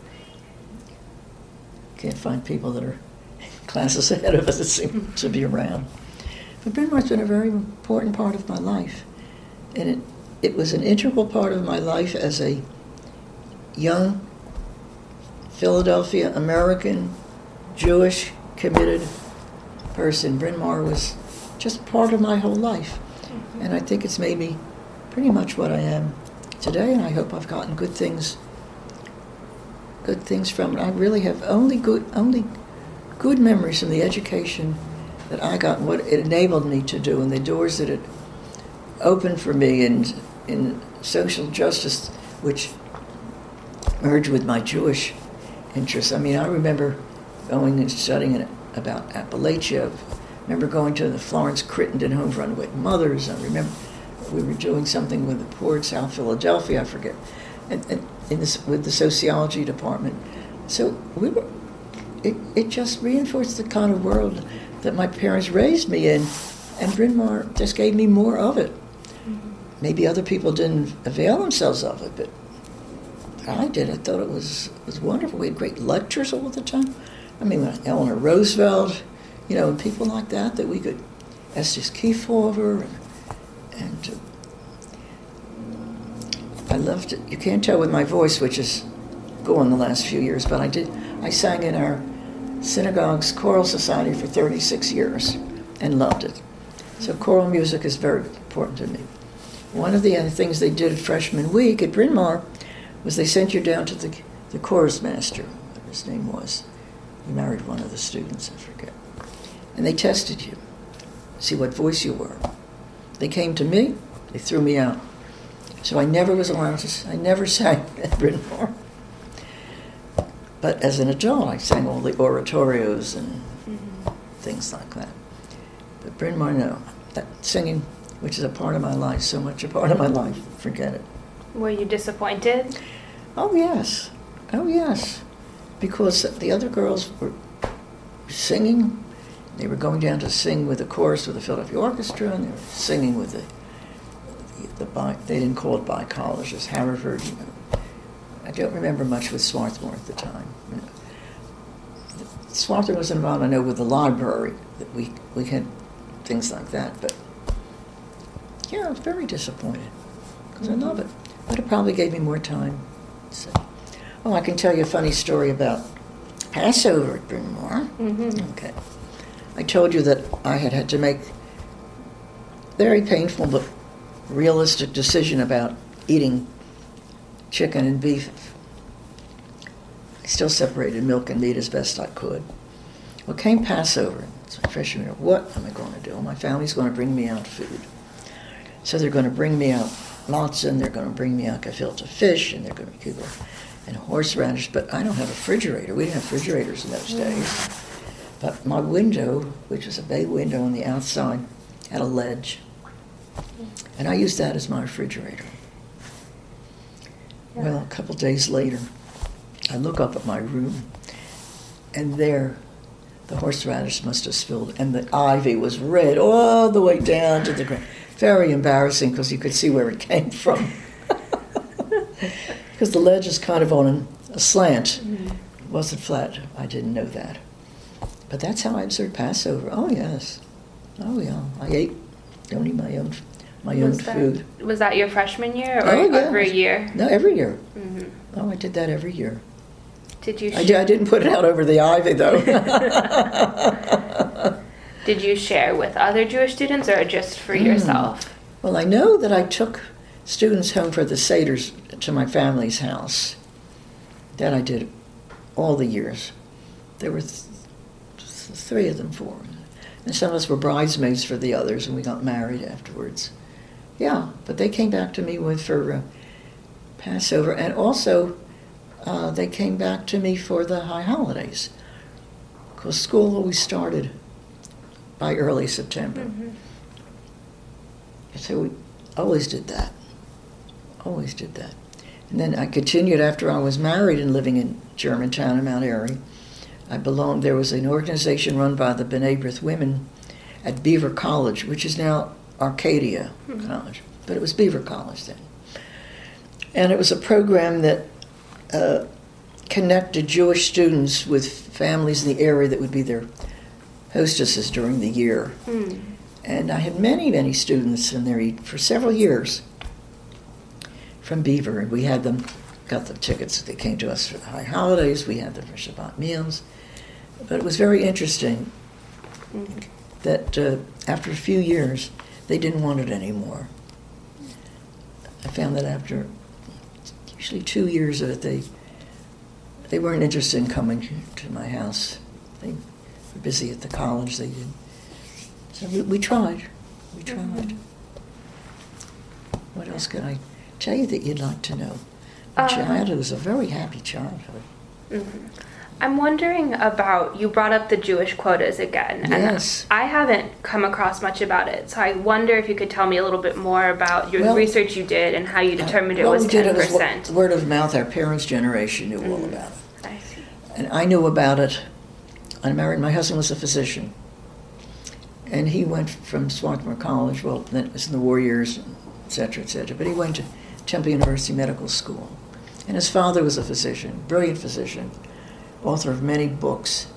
B: Can't find people that are classes ahead of us that seem to be around. But Bryn Mawr's been a very important part of my life, and it it was an integral part of my life as a young Philadelphia American Jewish committed person. Bryn Mawr was just part of my whole life, mm-hmm. and I think it's made me pretty much what I am today, and I hope I've gotten good things good things from it. I really have only good only good memories from the education that I got and what it enabled me to do, and the doors that it opened for me in in social justice, which merged with my Jewish interests. I mean, I remember going and studying it about Appalachia. I remember going to the Florence Crittenden Home for Unwed Mothers. I remember we were doing something with the poor in South Philadelphia, I forget, and, and in this, with the sociology department. So we were, it, it just reinforced the kind of world that my parents raised me in, and Bryn Mawr just gave me more of it. Mm-hmm. Maybe other people didn't avail themselves of it, but I did. I thought it was was wonderful. We had great lectures all the time. I mean, Eleanor Roosevelt, you know, and people like that that we could, Estes Kiefover, and, and uh, I loved it. You can't tell with my voice, which is gone the last few years, but I did. I sang in our synagogue's choral society for thirty-six years and loved it. So choral music is very important to me. One of the other things they did freshman week at Bryn Mawr was they sent you down to the, the chorus master, what his name was. He married one of the students, I forget. And they tested you, see what voice you were. They came to me, they threw me out. So I never was allowed to, I never sang at Bryn Mawr. But as an adult, I sang all the oratorios and mm-hmm. things like that. But Bryn Mawr, no. That singing, which is a part of my life, so much a part of my life, forget it.
A: Were you disappointed?
B: Oh, yes. Oh, yes. Because the other girls were singing. They were going down to sing with the chorus with the Philadelphia Orchestra, and they were singing with the, the, the bi, they didn't call it bi-colleges, Haverford, you know. I don't remember much with Swarthmore at the time. You know. Swarthmore was involved, I know, with the library, that we, we had things like that, but yeah, I was very disappointed, because mm-hmm. I love it. But it probably gave me more time. So. Oh, I can tell you a funny story about Passover at Bryn Mawr. Mm-hmm. Okay. I told you that I had had to make very painful but realistic decision about eating chicken and beef. I still separated milk and meat as best I could. Well, came Passover. It's my freshman year. What am I going to do? Well, my family's going to bring me out food. So they're going to bring me out matzah, and they're going to bring me out gefilte fish, and they're going to keep it, and horseradish. But I don't have a refrigerator. We didn't have refrigerators in those days. But my window, which was a bay window on the outside, had a ledge. And I used that as my refrigerator. Yeah. Well, a couple days later, I look up at my room, and there, the horseradish must have spilled, and the ivy was red all the way down to the ground. Very embarrassing, because you could see where it came from. Because the ledge is kind of on a slant. Mm-hmm. It wasn't flat. I didn't know that. But that's how I observed Passover. Oh, yes. Oh, yeah. I ate, don't eat my own my was own
A: that,
B: food.
A: Was that your freshman year, or
B: oh, yeah.
A: every year?
B: No, every year.
A: Mm-hmm.
B: Oh, I did that every year.
A: Did you?
B: I, did, I didn't put it out over the ivy, though.
A: Did you share with other Jewish students, or just for mm. yourself?
B: Well, I know that I took students home for the Seders to my family's house. That I did all the years. There were th- th- three of them, four. And some of us were bridesmaids for the others, and we got married afterwards. Yeah, but they came back to me with for uh, Passover, and also uh, they came back to me for the high holidays, because school always started by early September. Mm-hmm. So we always did that, always did that. And then I continued after I was married and living in Germantown and Mount Airy. I belonged, there was an organization run by the B'nai B'rith women at Beaver College, which is now Arcadia mm-hmm. College, but it was Beaver College then. And it was a program that uh, connected Jewish students with families in the area that would be their hostesses during the year. Mm. And I had many, many students in there for several years from Beaver, and we had them, got the tickets. They came to us for the high holidays. We had them for Shabbat meals. But it was very interesting mm. that uh, after a few years, they didn't want it anymore. I found that after usually two years of it, they they weren't interested in coming to my house. They were busy at the college. They did. So we, we tried. We tried. Mm-hmm. What else can I tell you that you'd like to know? My um, childhood was a very happy childhood.
A: Mm-hmm. I'm wondering about, you brought up the Jewish quotas again.
B: Yes.
A: And I haven't come across much about it, so I wonder if you could tell me a little bit more about your well, research you did and how you determined uh, it was ten percent.
B: It was word of mouth. Our parents' generation knew mm. all about it.
A: I see.
B: And I knew about it. I married, my husband was a physician. And he went from Swarthmore College, well, then it was in the war years, et cetera, et cetera. But he went to Temple University Medical School. And his father was a physician, brilliant physician, author of many books.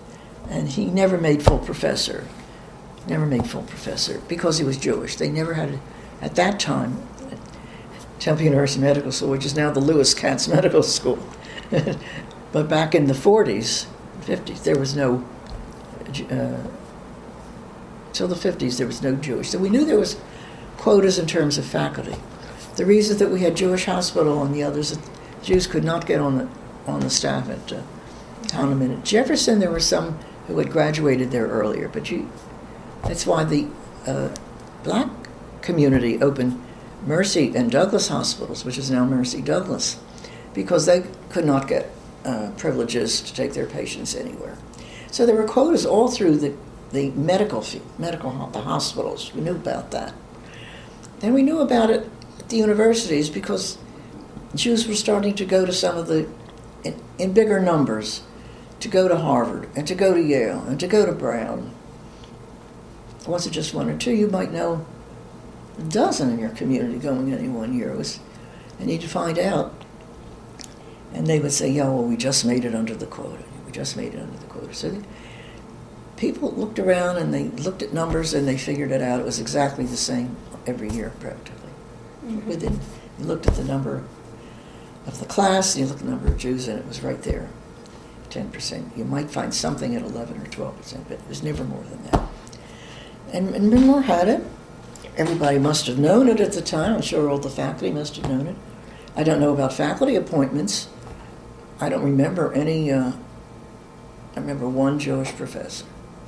B: And he never made full professor. Never made full professor because he was Jewish. They never had, a, at that time, Temple University Medical School, which is now the Lewis Katz Medical School. But back in the forties, fifties, there was no, uh, till the fifties, there was no Jewish. So we knew there was quotas in terms of faculty. The reason that we had Jewish Hospital and the others, Jews could not get on the on the staff at uh, Hahnemann. At Jefferson, there were some who had graduated there earlier, but you, that's why the uh, black community opened Mercy and Douglas hospitals, which is now Mercy Douglas, because they could not get uh, privileges to take their patients anywhere. So there were quotas all through the, the medical medical the hospitals. We knew about that. Then we knew about it at the universities because Jews were starting to go to some of the, in, in bigger numbers, to go to Harvard and to go to Yale and to go to Brown. Was it just one or two? You might know a dozen in your community going any one year. It was, I need to find out. And they would say, yeah, well, we just made it under the quota. We just made it under the quota. So they, people looked around and they looked at numbers and they figured it out. It was exactly the same every year, practically. Mm-hmm. Within, you looked at the number of the class, and you looked at the number of Jews, and it was right there, ten percent. You might find something at eleven or twelve percent, but it was never more than that. And, and Bryn Mawr had it. Everybody must have known it at the time. I'm sure all the faculty must have known it. I don't know about faculty appointments. I don't remember any, uh, I remember one Jewish professor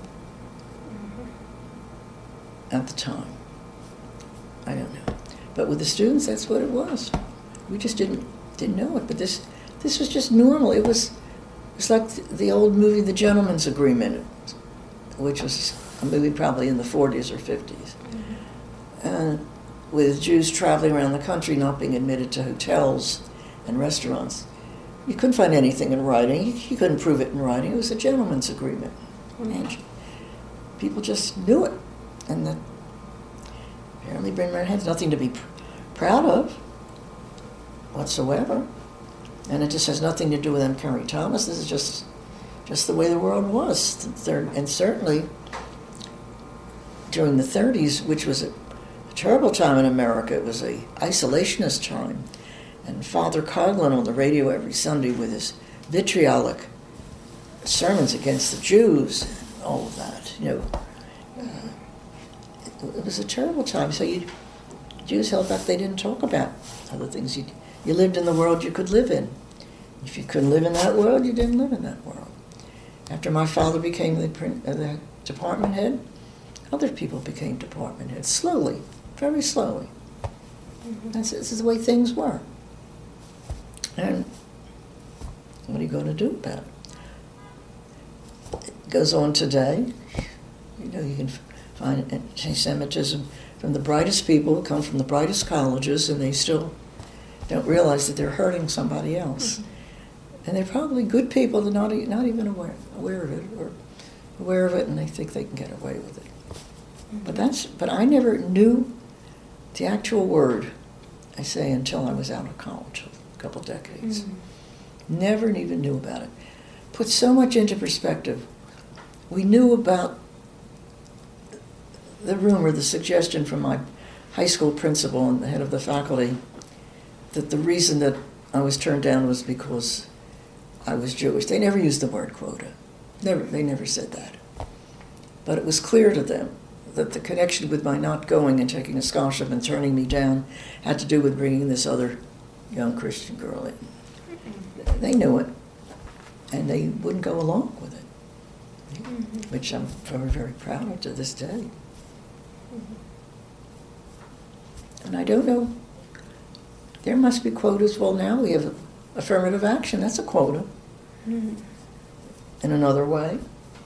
B: at the time. I don't know. But with the students, that's what it was. We just didn't didn't know it. But this this was just normal. It was it was like the, the old movie, The Gentleman's Agreement, which was a movie probably in the forties or fifties. Mm-hmm. And with Jews traveling around the country, not being admitted to hotels and restaurants. You couldn't find anything in writing. You, you couldn't prove it in writing. It was a gentleman's agreement. Mm-hmm. And people just knew it. And that apparently Bryn Mawr had nothing to be pr- proud of whatsoever. And it just has nothing to do with M. Carey Thomas. This is just just the way the world was. And certainly during the thirties, which was a, a terrible time in America, it was a isolationist time. And Father Coughlin on the radio every Sunday with his vitriolic sermons against the Jews, and all of that, you know. Uh, it, it was a terrible time. So you, Jews held back. They didn't talk about other things. You, you lived in the world you could live in. If you couldn't live in that world, you didn't live in that world. After my father became the, uh, the department head, other people became department heads, slowly, very slowly. Mm-hmm. That's, this is the way things were. And what are you going to do about it? It goes on today. You know, you can find anti-Semitism from the brightest people who come from the brightest colleges, and they still don't realize that they're hurting somebody else. Mm-hmm. And they're probably good people that are not, not even aware, aware of it, or aware of it, and they think they can get away with it. Mm-hmm. But that's. But I never knew the actual word, I say, until I was out of college. Couple decades. Mm-hmm. Never even knew about it. Put so much into perspective. We knew about the rumor, the suggestion from my high school principal and the head of the faculty that the reason that I was turned down was because I was Jewish. They never used the word quota. Never. They never said that. But it was clear to them that the connection with my not going and taking a scholarship and turning me down had to do with bringing this other young Christian girl in. They knew it, and they wouldn't go along with it, mm-hmm. which I'm very, very proud of to this day. Mm-hmm. And I don't know, there must be quotas. Well, now we have affirmative action. That's a quota. Mm-hmm. In another way.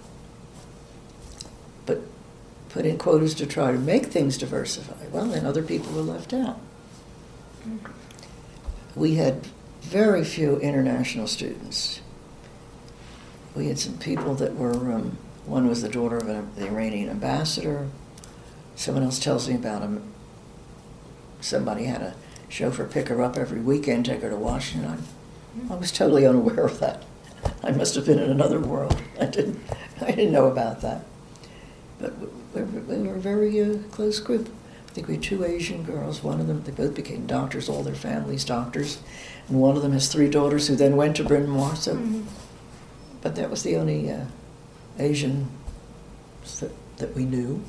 B: But put in quotas to try to make things diversify. Well, then other people were left out. Mm-hmm. We had very few international students. We had some people that were, um, one was the daughter of a, the Iranian ambassador. Someone else tells me about him. Somebody had a chauffeur pick her up every weekend, take her to Washington. I, I was totally unaware of that. I must have been in another world. I didn't, I didn't know about that. But we, we, we were a very uh, close group. I think we had two Asian girls. One of them, they both became doctors, all their families doctors. And one of them has three daughters who then went to Bryn Mawr. So, mm-hmm. But that was the only uh, Asian that, that we knew.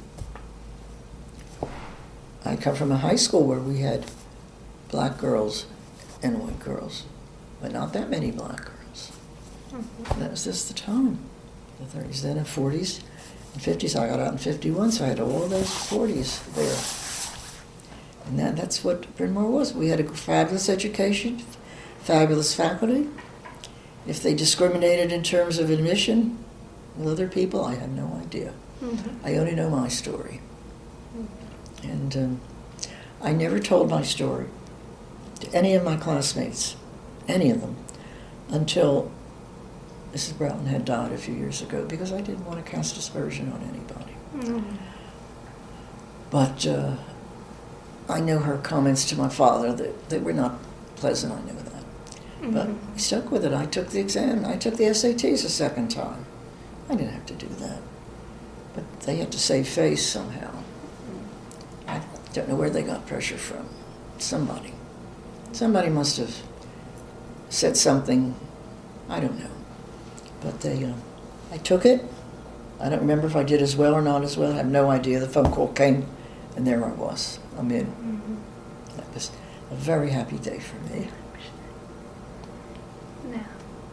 B: I come from a high school where we had black girls and white girls, but not that many black girls. Mm-hmm. That was just the time, the thirties. Then in forties and fifties, I got out in fifty-one, so I had all those forties there. And that, that's what Bryn Mawr was. We had a fabulous education, fabulous faculty. If they discriminated in terms of admission with other people, I had no idea. Mm-hmm. I only know my story. Mm-hmm. And um, I never told my story to any of my classmates, any of them, until Missus Broughton had died a few years ago, because I didn't want to cast aspersion on anybody. Mm-hmm. But uh, I know her comments to my father that they were not pleasant, I knew that. Mm-hmm. But I stuck with it. I took the exam. I took the S A Ts a second time. I didn't have to do that. But they had to save face somehow. I don't know where they got pressure from. Somebody. Somebody must have said something. I don't know. But they, uh, I took it. I don't remember if I did as well or not as well. I have no idea. The phone call came, and there I was. I'm in. Mm-hmm. That was a very happy day for me.
A: Yeah.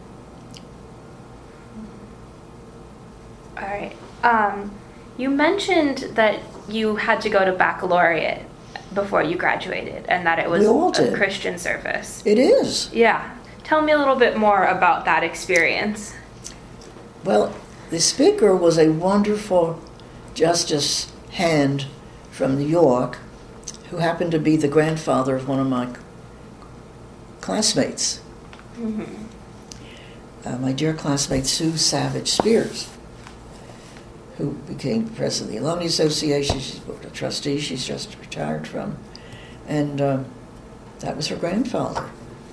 A: All right. Um, you mentioned that you had to go to baccalaureate before you graduated, and that it was a Christian service.
B: It is.
A: Yeah. Tell me a little bit more about that experience.
B: Well, the speaker was a wonderful Justice Hand from New York, who happened to be the grandfather of one of my classmates. Mm-hmm. Uh, my dear classmate Sue Savage Spears, who became president of the Alumni Association. She's a trustee. She's just retired from. And um, that was her grandfather.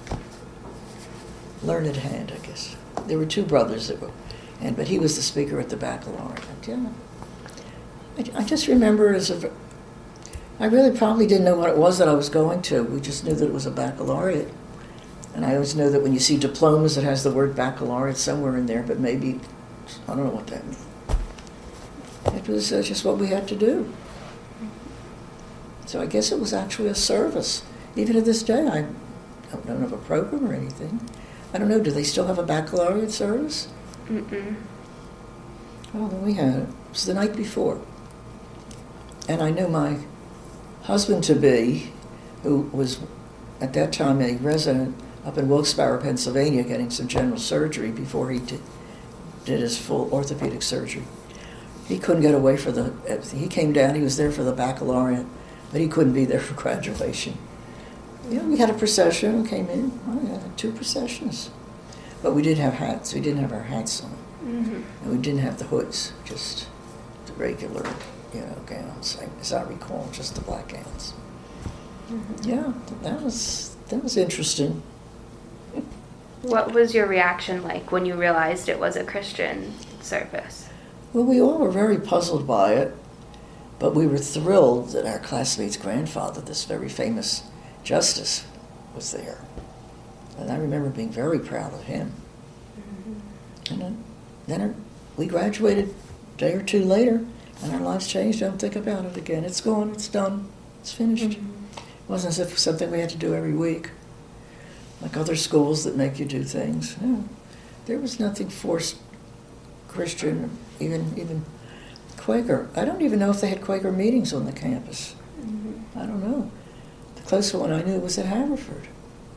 B: Learned Hand, I guess. There were two brothers that were, and but he was the speaker at the baccalaureate. Yeah. I, I just remember as a, I really probably didn't know what it was that I was going to. We just knew that it was a baccalaureate. And I always know that when you see diplomas, it has the word baccalaureate somewhere in there, but maybe, I don't know what that means. It was uh, just what we had to do. So I guess it was actually a service. Even to this day, I don't know of a program or anything. I don't know, do they still have a baccalaureate service? Mm-mm. Well, then we had it. It was the night before. And I know my husband-to-be, who was at that time a resident up in Wilkes-Barre, Pennsylvania, getting some general surgery before he did, did his full orthopedic surgery. He couldn't get away for the, he came down, he was there for the baccalaureate, but he couldn't be there for graduation. Yeah, we had a procession, we came in, well, we had two processions. But we did have hats, we didn't have our hats on. Mm-hmm. And we didn't have the hoods, just the regular, you know, gowns, as I recall, just the black gowns. Mm-hmm. Yeah, that was, that was interesting.
A: What was your reaction like when you realized it was a Christian service?
B: Well, we all were very puzzled by it, but we were thrilled that our classmate's grandfather, this very famous justice, was there. And I remember being very proud of him. Mm-hmm. And then, then we graduated a day or two later, and our lives changed. Don't think about it again. It's gone, it's done, it's finished. Mm-hmm. It wasn't as if it was something we had to do every week, like other schools that make you do things. No, there was nothing forced Christian, even even Quaker. I don't even know if they had Quaker meetings on the campus. Mm-hmm. I don't know. The closest one I knew was at Haverford.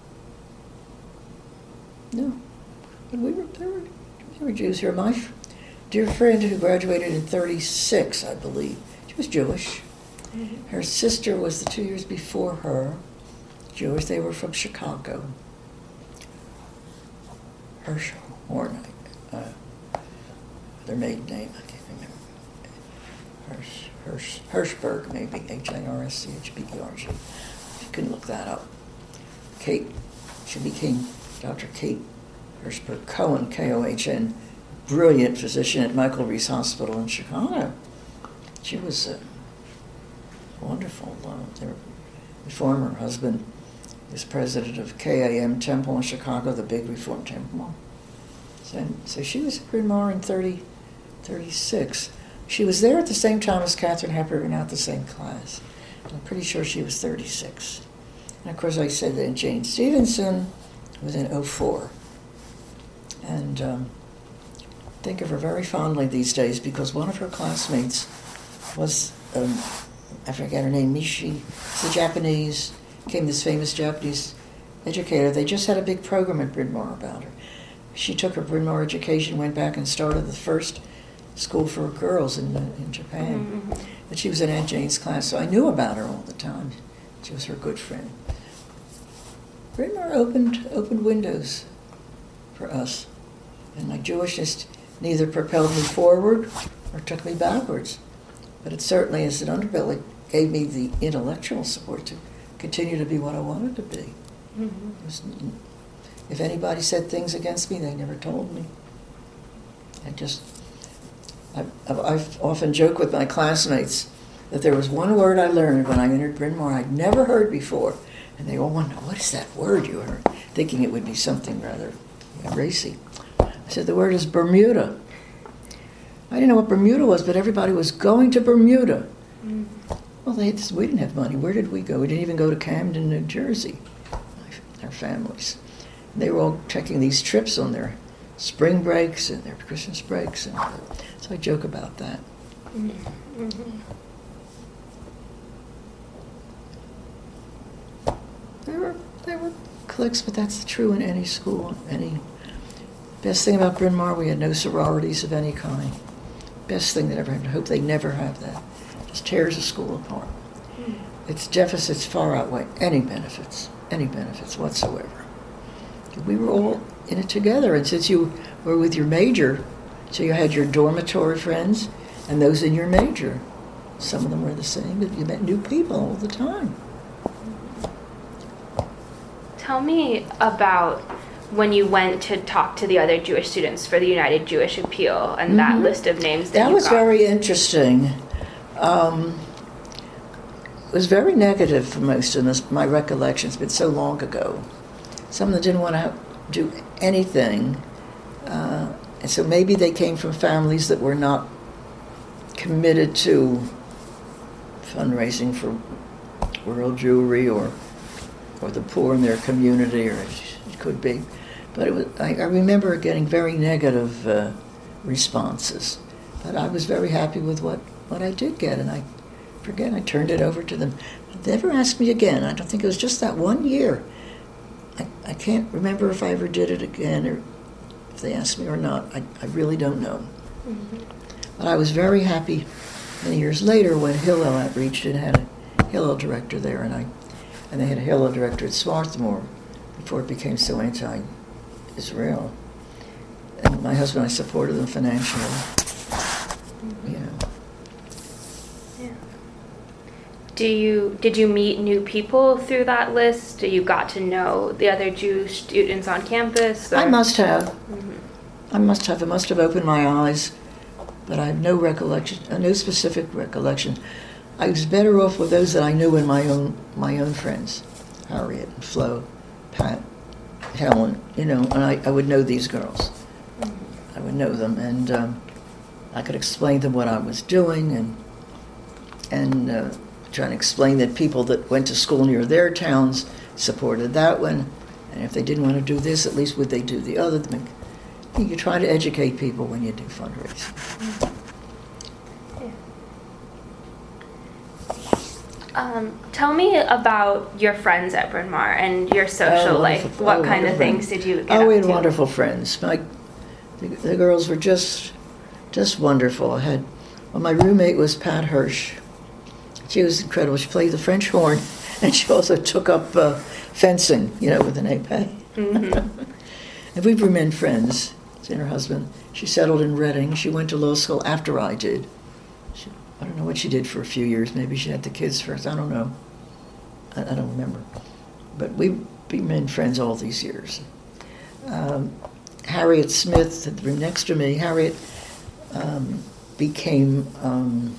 B: No, but we were there were there were Jews here. My dear friend who graduated in thirty-six, I believe, she was Jewish. Mm-hmm. Her sister was the two years before her, Jewish. They were from Chicago. Herschel Horn, uh, their maiden name, I can't remember. Hirsch, Hirsch, Hirschberg, maybe, H I R S C H B E R G. You can look that up. Kate, she became Doctor Kate Hirschberg Cohen, K O H N, brilliant physician at Michael Reese Hospital in Chicago. She was uh, wonderful. Uh, their reformer husband was president of K A M Temple in Chicago, the big Reform Temple. So, so she was at Bryn Mawr in thirty, thirty-six. She was there at the same time as Katharine Hepburn, not the same class. I'm pretty sure she was thirty-six. And of course I said that Jane Stevenson was in oh four. And um, think of her very fondly these days because one of her classmates was, um, I forget her name, Mishi, it's a Japanese, became this famous Japanese educator. They just had a big program at Bryn Mawr about her. She took her Bryn Mawr education, went back and started the first school for girls in, in Japan. Mm-hmm. But she was in Aunt Jane's class, so I knew about her all the time. She was her good friend. Bryn Mawr opened, opened windows for us. And my Jewishness neither propelled me forward or took me backwards. But it certainly, as an underbelly, gave me the intellectual support to continue to be what I wanted to be. Mm-hmm. It was, if anybody said things against me, they never told me. I just, I've, I've often joked with my classmates that there was one word I learned when I entered Bryn Mawr I'd never heard before. And they all wonder, what is that word you heard? Thinking it would be something rather you know, racy. I said, the word is Bermuda. I didn't know what Bermuda was, but everybody was going to Bermuda. Mm. Well, they had, we didn't have money. Where did we go? We didn't even go to Camden, New Jersey, our families. And they were all taking these trips on their spring breaks and their Christmas breaks. And so I joke about that. Mm-hmm. There were, there were cliques, but that's true in any school, any... Best thing about Bryn Mawr, we had no sororities of any kind. Best thing that ever happened. I hope they never have that. Just tears a school apart. Mm. Its deficits far outweigh any benefits, any benefits whatsoever. We were all in it together, and since you were with your major, so you had your dormitory friends and those in your major. Some of them were the same, but you met new people all the time.
A: Tell me about when you went to talk to the other Jewish students for the United Jewish Appeal and mm-hmm. that list of names that,
B: that
A: you
B: was
A: got.
B: Very interesting. Um, it was very negative for most of this, my recollections, but so long ago. Some of them didn't want to do anything, uh, and so maybe they came from families that were not committed to fundraising for world Jewry or or the poor in their community, or it could be. But it was, I, I remember getting very negative uh, responses. But I was very happy with what, what I did get, and I forget, I turned it over to them. They never asked me again. I don't think it was just that one year. I, I can't remember if I ever did it again, or if they asked me or not. I, I really don't know. Mm-hmm. But I was very happy many years later when Hillel outreached and had a Hillel director there, and I and they had a Hillel director at Swarthmore before it became so anti-Israel. And my husband and I supported them financially. Mm-hmm. You know.
A: Yeah. Do you did you meet new people through that list? Do you got to know the other Jewish students on campus? Or?
B: I must have. Mm-hmm. I must have. It must have opened my eyes, but I have no recollection, uh, no specific recollection. I was better off with those that I knew in my own my own friends, Harriet and Flo, Pat, Helen, you know, and I, I would know these girls. Mm-hmm. I would know them, and um, I could explain to them what I was doing, and and uh, trying to explain that people that went to school near their towns supported that one, and if they didn't want to do this, at least would they do the other. You try to educate people when you do fundraising. Mm-hmm.
A: Um, tell me about your friends at Bryn Mawr and your social
B: oh,
A: life. What
B: oh,
A: kind of
B: friends.
A: things did you get
B: Oh,
A: up
B: we had
A: to?
B: wonderful friends. My, the, the girls were just, just wonderful. I had, well, my roommate was Pat Hirsch. She was incredible. She played the French horn, and she also took up uh, fencing, you know, with an épée. Mm-hmm. And we remained friends. She and her husband. She settled in Reading. She went to law school after I did. She, I don't know what she did for a few years. Maybe she had the kids first. I don't know. I, I don't remember. But we remained friends all these years. Um, Harriet Smith, the room next to me, Harriet um, became um,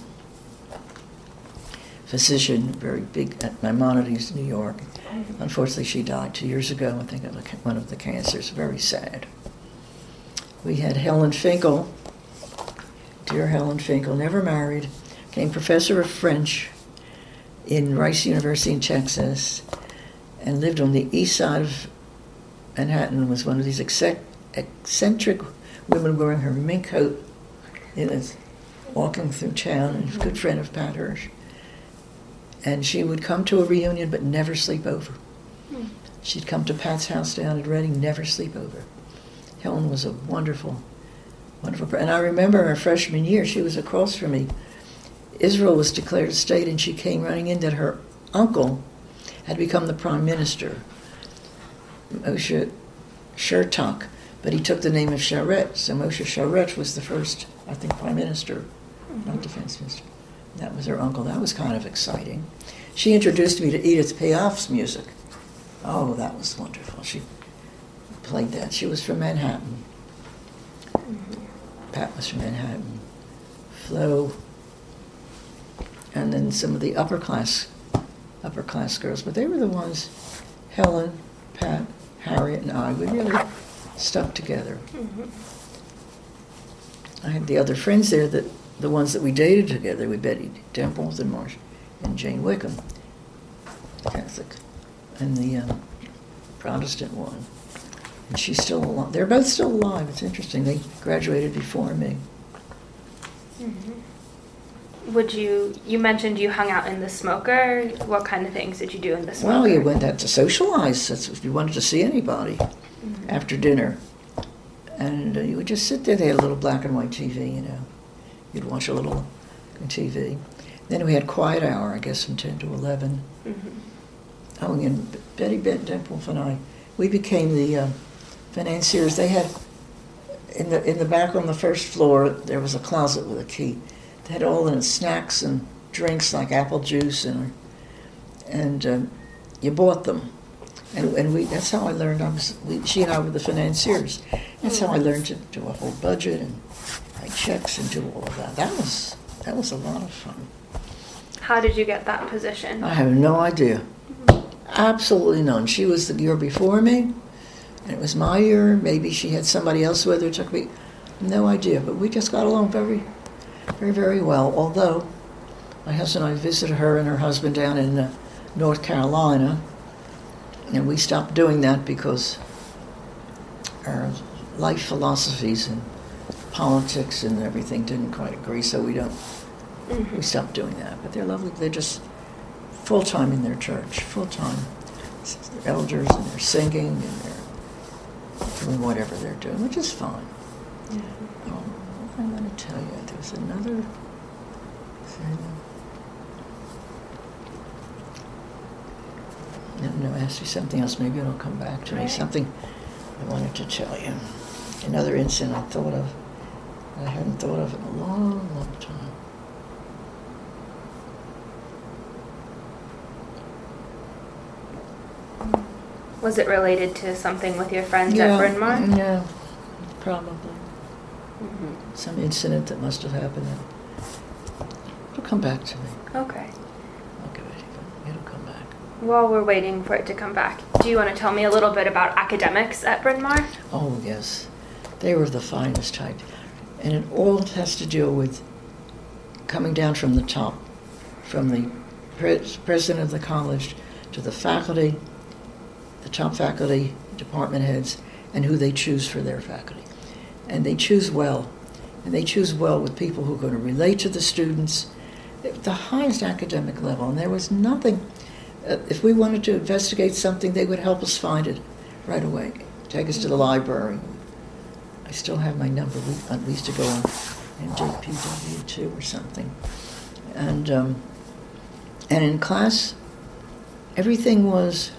B: physician, very big at Maimonides, New York. Unfortunately, she died two years ago, I think, of one of the cancers. Very sad. We had Helen Finkel, dear Helen Finkel, never married, became professor of French in Rice University in Texas, and lived on the east side of Manhattan, was one of these eccentric women wearing her mink coat, you know, walking through town, and a good friend of Pat Hirsch. And she would come to a reunion but never sleep over. Hmm. She'd come to Pat's house down at Reading, never sleep over. Helen was a wonderful, wonderful, and I remember her freshman year, she was across from me. Israel was declared a state, and she came running in that her uncle had become the prime minister, Moshe Shertok, but he took the name of Sharet, so Moshe Sharet was the first, I think, prime minister, mm-hmm. not defense minister. That was her uncle. That was kind of exciting. She introduced me to Edith Piaf's music. Oh, that was wonderful. She played that. She was from Manhattan. Mm-hmm. Pat was from Manhattan. Flo, and then some of the upper class, upper class girls. But they were the ones, Helen, Pat, Harriet, and I, we really stuck together. Mm-hmm. I had the other friends there, that the ones that we dated together, with Betty Temples and Marsh and Jane Wickham, Catholic, and the um, Protestant one. And she's still alive. They're both still alive. It's interesting. They graduated before me.
A: Mm-hmm. Would you, you mentioned you hung out in the Smoker. What kind of things did you do in the Smoker?
B: Well, you went out to socialize. That's if you wanted to see anybody mm-hmm. after dinner. And uh, you would just sit there. They had a little black and white T V, you know. You'd watch a little T V. Then we had quiet hour, I guess, from ten to eleven. Mm-hmm. Oh, and Betty Bent Dempelf and I, we became the uh, financiers. They had, in the in the back on the first floor, there was a closet with a key. They had all the snacks and drinks like apple juice, and and uh, you bought them. And and we that's how I learned. I was we, she and I were the financiers. That's how I learned to do a whole budget and write checks and do all of that. That was that was a lot of fun.
A: How did you get that position?
B: I have no idea. Mm-hmm. Absolutely none. She was the year before me, and it was my year. Maybe she had somebody else with her. Took me, no idea. But we just got along very, very, very well. Although my husband and I visited her and her husband down in uh, North Carolina, and we stopped doing that because our life philosophies and politics and everything didn't quite agree, so we don't, mm-hmm. we stopped doing that. But they're lovely. They're just full-time in their church, full-time. They're elders, and they're singing, and they're doing whatever they're doing, which is fine. Mm-hmm. Um, what am I going to tell you? There's another thing. No, no, ask you something else. Maybe it'll come back to right. me. Something I wanted to tell you. Another incident I thought of. I hadn't thought of in a long, long time.
A: Was it related to something with your friends
B: yeah,
A: at Bryn Mawr?
B: Yeah, probably. Mm-hmm. Some incident that must have happened. It'll come back to me.
A: Okay.
B: I'll give it. It'll come back.
A: While we're waiting for it to come back, do you want to tell me a little bit about academics at Bryn Mawr?
B: Oh, yes. They were the finest type. And it all has to do with coming down from the top, from the pres- president of the college to the faculty, the top faculty, department heads, and who they choose for their faculty. And they choose well. And they choose well with people who are going to relate to the students at the highest academic level. And there was nothing, uh, if we wanted to investigate something, they would help us find it right away, take us to the library. I still have my number. We, uh, we used to go on and do P W two or something. And, um, and in class, everything was,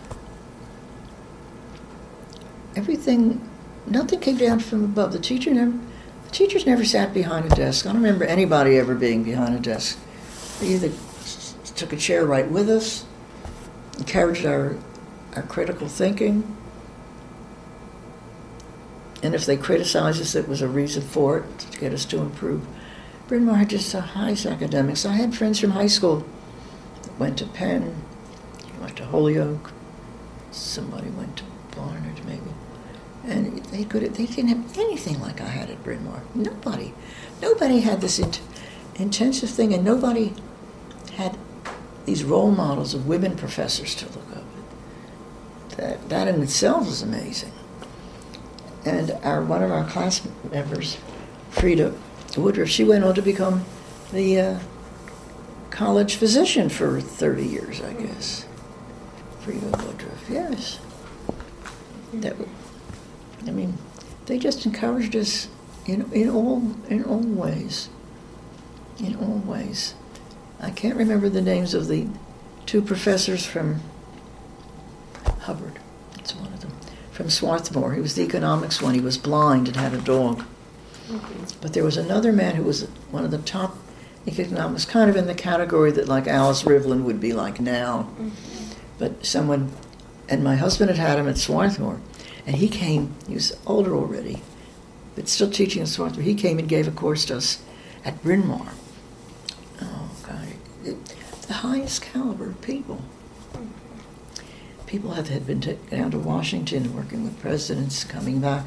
B: everything, nothing came down from above. The teacher never, the teachers never sat behind a desk. I don't remember anybody ever being behind a desk. They either took a chair right with us, encouraged our, our critical thinking. and if they criticize us, it was a reason for it, to get us to improve. Bryn Mawr had just the highest academics. I had friends from high school that went to Penn, went to Holyoke, somebody went to Barnard maybe, and they could they didn't have anything like I had at Bryn Mawr. Nobody, nobody had this int- intensive thing, and nobody had these role models of women professors to look up at. That that in itself is amazing. And our one of our class members, Frida Woodruff, she went on to become the uh, college physician for thirty years, I guess. Frida Woodruff, yes. That, I mean, they just encouraged us in in all in all ways. In all ways. I can't remember the names of the two professors from Hubbard. That's one of them. From Swarthmore. He was the economics one. He was blind and had a dog. Mm-hmm. But there was another man who was one of the top economics, kind of in the category that like Alice Rivlin would be like now. Mm-hmm. But someone, and my husband had had him at Swarthmore, and he came, he was older already, but still teaching at Swarthmore. He came and gave a course to us at Bryn Mawr. Oh, God. It, the highest caliber of people. People have had been taken down to Washington, working with presidents, coming back.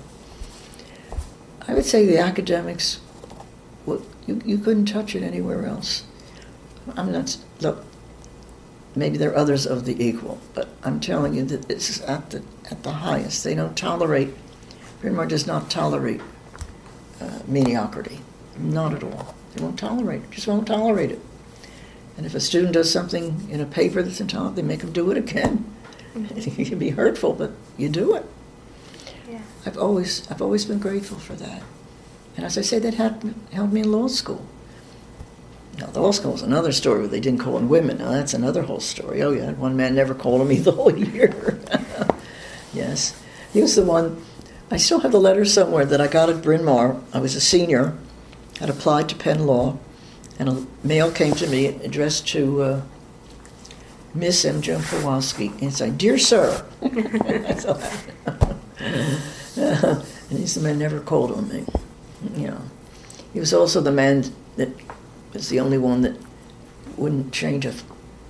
B: I would say the academics, well, you, you couldn't touch it anywhere else. I'm not, look, maybe there are others of the equal, but I'm telling you that it's at the at the highest. They don't tolerate, Bryn Mawr does not tolerate uh, mediocrity. Not at all. They won't tolerate it, just won't tolerate it. And if a student does something in a paper that's intolerant, they make them do it again. Mm-hmm. It can be hurtful, but you do it.
A: Yeah.
B: I've always I've always been grateful for that. And as I say, that had, helped me in law school. Now, the law school was another story where they didn't call in women. Now, that's another whole story. Oh, yeah, one man never called on me the whole year. Yes. He was the one, I still have the letter somewhere that I got at Bryn Mawr. I was a senior, had applied to Penn Law, and a mail came to me addressed to uh, Miss M. Joan Kowalski, and it said, "Dear Sir." I thought, and he's the man never called on me. You know, he was also the man that was the only one that wouldn't change a,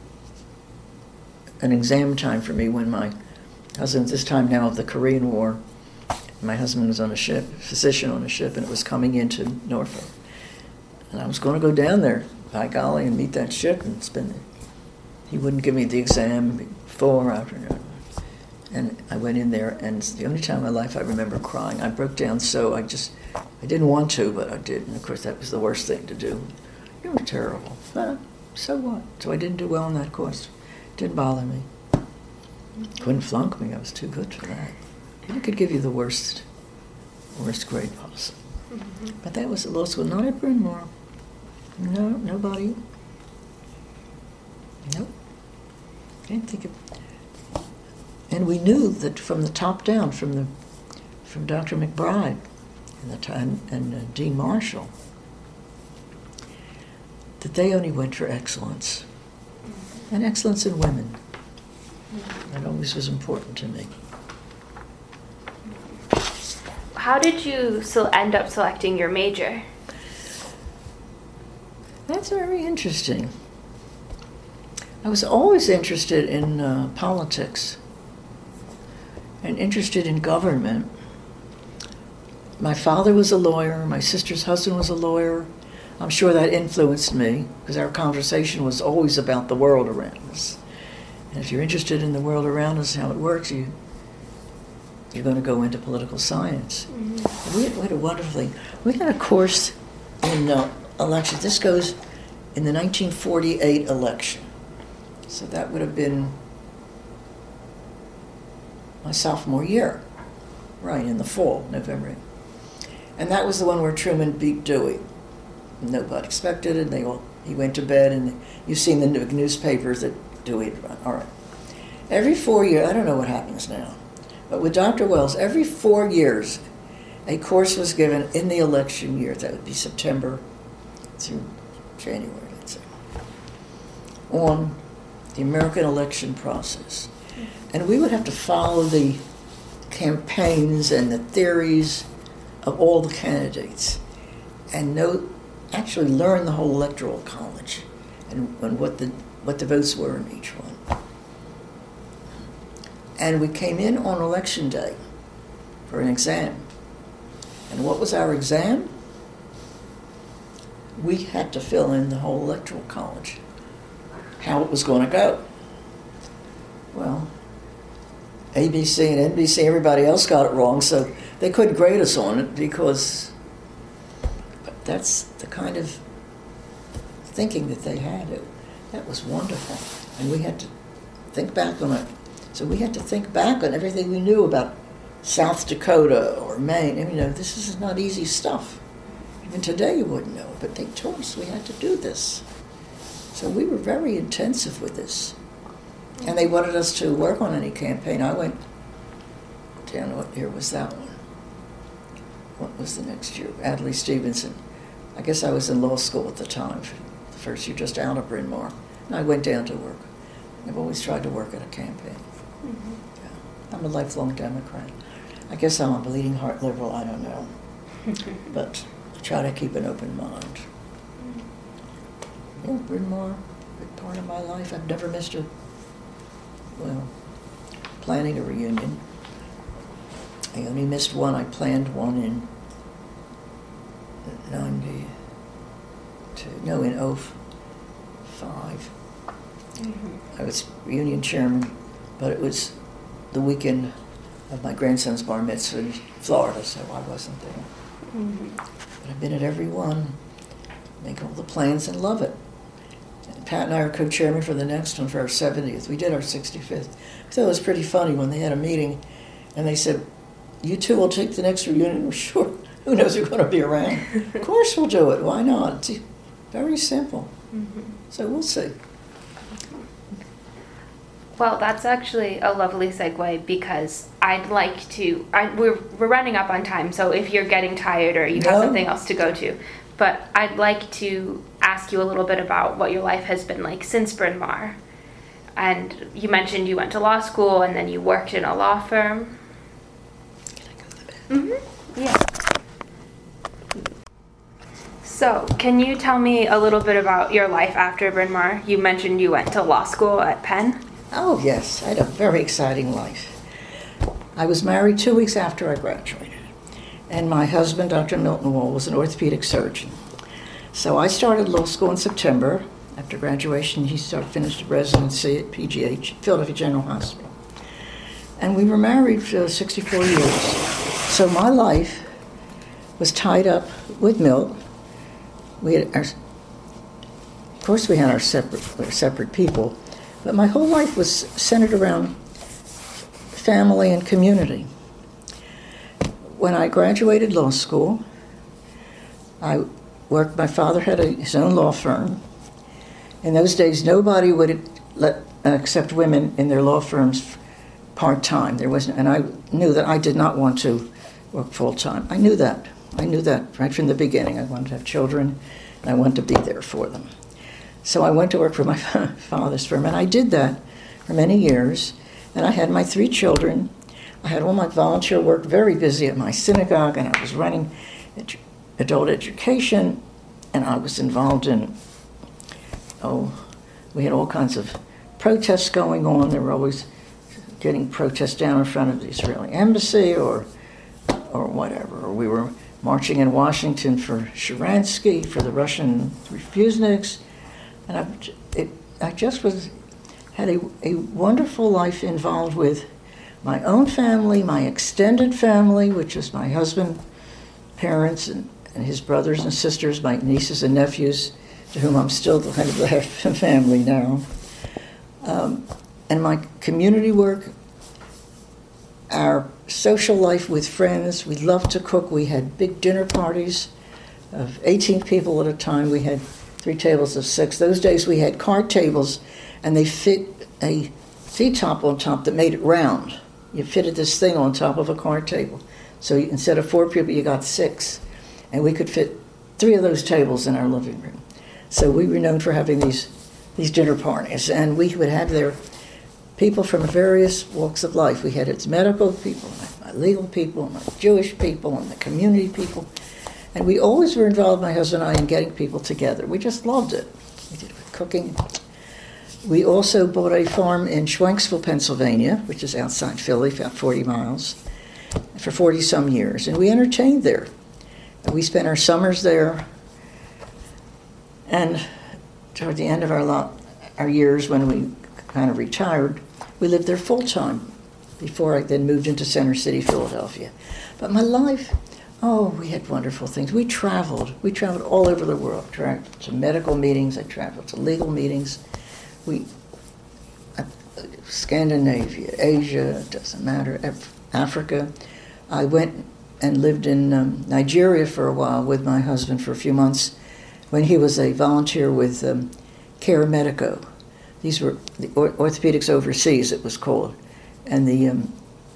B: an exam time for me when my husband, this time now of the Korean War, my husband was on a ship, physician on a ship, and it was coming into Norfolk. And I was going to go down there, by golly, and meet that ship and spend it. He wouldn't give me the exam before or after. And I went in there, and it's the only time in my life I remember crying. I broke down so I just, I didn't want to, but I did. And of course that was the worst thing to do. It was terrible. But so what? So I didn't do well in that course. It didn't bother me. Couldn't flunk me. I was too good for that. It could give you the worst, worst grade possible. Mm-hmm. But that was at law school, not at Bryn Mawr. No, nobody. Nope. Can't think of. And we knew that from the top down, from the, from Doctor McBride, and the time, and uh, Dean Marshall, that they only went for excellence, and excellence in women. That always was important to me.
A: How did you so end up selecting your major?
B: That's very interesting. I was always interested in uh, politics and interested in government. My father was a lawyer. My sister's husband was a lawyer. I'm sure that influenced me because our conversation was always about the world around us. And if you're interested in the world around us, how it works, you, you're going to go into political science. Mm-hmm. We, had, we had a wonderful thing. We had a course in uh, elections. This goes in the nineteen forty-eight election. So that would have been my sophomore year, right, in the fall, November. And that was the one where Truman beat Dewey. Nobody expected it. They all, he went to bed, and you've seen the newspapers that Dewey had run. All right. Every four years, I don't know what happens now, but with Doctor Wells, every four years, a course was given in the election year. That would be September through January, let's say, on the American election process. And we would have to follow the campaigns and the theories of all the candidates and know, actually learn the whole electoral college and, and what the what the votes were in each one. And we came in on election day for an exam. And what was our exam? We had to fill in the whole electoral college, how it was going to go. Well, A B C and N B C, everybody else got it wrong, so they couldn't grade us on it because that's the kind of thinking that they had. It, that was wonderful. And we had to think back on it. So we had to think back on everything we knew about South Dakota or Maine. And, you know, this is not easy stuff. Even today you wouldn't know, but they told us we had to do this. So we were very intensive with this. And they wanted us to work on any campaign. I went down, what year was that one? What was the next year? Adlai Stevenson. I guess I was in law school at the time, the first year just out of Bryn Mawr. And I went down to work. I've always tried to work at a campaign. Mm-hmm. Yeah. I'm a lifelong Democrat. I guess I'm a bleeding heart liberal, I don't know. But I try to keep an open mind. Yeah, Bryn Mawr, big part of my life. I've never missed a, well, planning a reunion. I only missed one. I planned one in ninety-two, no, in oh five. Mm-hmm. I was reunion chairman, but it was the weekend of my grandson's bar mitzvah in Florida, so I wasn't there. Mm-hmm. But I've been at every one, make all the plans and love it. And Pat and I are co-chairman for the next one for our seventieth. We did our sixty-fifth. I thought it was pretty funny when they had a meeting and they said, you two will take the next reunion? Well, sure. Who knows who's going to be around? Of course we'll do it. Why not? It's very simple. Mm-hmm. So we'll see.
A: Well, that's actually a lovely segue because I'd like to, I, we're, we're running up on time, so if you're getting tired or you have
B: no.
A: something else to go to, but I'd like to ask you a little bit about what your life has been like since Bryn Mawr. And you mentioned you went to law school and then you worked in a law firm.
B: Can I go to the bed?
A: Mm-hmm. Yeah. So, can you tell me a little bit about your life after Bryn Mawr? You mentioned you went to law school at Penn.
B: Oh, yes. I had a very exciting life. I was married two weeks after I graduated, and my husband, Doctor Milton Wall, was an orthopedic surgeon. So I started law school in September. After graduation, he started, finished a residency at P G H, Philadelphia General Hospital. And we were married for sixty-four years. So my life was tied up with Milt. We had our, of course, we had our separate, we were separate people, but my whole life was centered around family and community. When I graduated law school, I worked, my father had a, his own law firm. In those days, nobody would let uh, accept women in their law firms part-time. There wasn't, and I knew that I did not want to work full-time. I knew that. I knew that right from the beginning. I wanted to have children, and I wanted to be there for them. So I went to work for my father's firm, and I did that for many years. And I had my three children. I had all my volunteer work, very busy at my synagogue, and I was running edu- adult education, and I was involved in, oh, we had all kinds of protests going on. There were always getting protests down in front of the Israeli embassy or or whatever. Or we were marching in Washington for Sharansky, for the Russian refuseniks. And I, it, I just was had a, a wonderful life involved with my own family, my extended family, which is my husband, parents, and, and his brothers and sisters, my nieces and nephews, to whom I'm still the head of the family now. Um, and my community work, our social life with friends. We loved to cook. We had big dinner parties of eighteen people at a time. We had three tables of six. Those days we had card tables, and they fit a feed top on top that made it round. You fitted this thing on top of a card table. So you, instead of four people, you got six. And we could fit three of those tables in our living room. So we were known for having these these dinner parties. And we would have there people from various walks of life. We had its medical people. I legal people, and my Jewish people, and the community people. And we always were involved, my husband and I, in getting people together. We just loved it. We did cooking. We also bought a farm in Schwenksville, Pennsylvania, which is outside Philly, about forty miles, for forty-some years. And we entertained there. And we spent our summers there. And toward the end of our, lot, our years, when we kind of retired, we lived there full-time before I then moved into Center City, Philadelphia. But my life... Oh, we had wonderful things. We traveled. We traveled all over the world. Traveled to medical meetings. I traveled to legal meetings. We, uh, Scandinavia, Asia, it doesn't matter, Af- Africa. I went and lived in um, Nigeria for a while with my husband for a few months when he was a volunteer with um, Care Medico. These were the or- Orthopedics Overseas, it was called. And the um,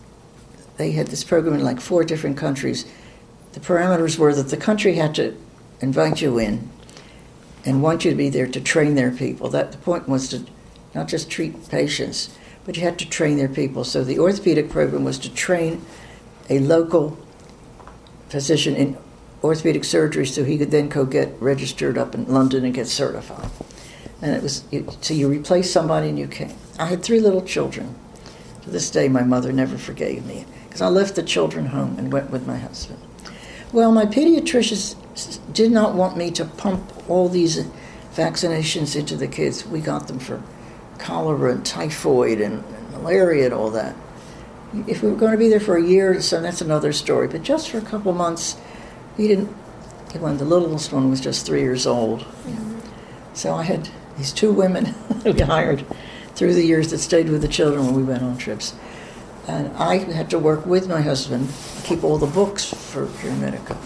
B: they had this program in like four different countries. The parameters were that the country had to invite you in and want you to be there to train their people. That the point was to not just treat patients, but you had to train their people. So the orthopedic program was to train a local physician in orthopedic surgery so he could then go get registered up in London and get certified. And it was, so you replace somebody and you came. I had three little children. To this day, my mother never forgave me because I left the children home and went with my husband. Well, my pediatricians did not want me to pump all these vaccinations into the kids. We got them for cholera and typhoid and, and malaria and all that. If we were going to be there for a year or so, that's another story. But just for a couple of months, he didn't. When the littlest one was just three years old, mm-hmm. So I had these two women we hired through the years that stayed with the children when we went on trips. And I had to work with my husband to keep all the books for Care Medico.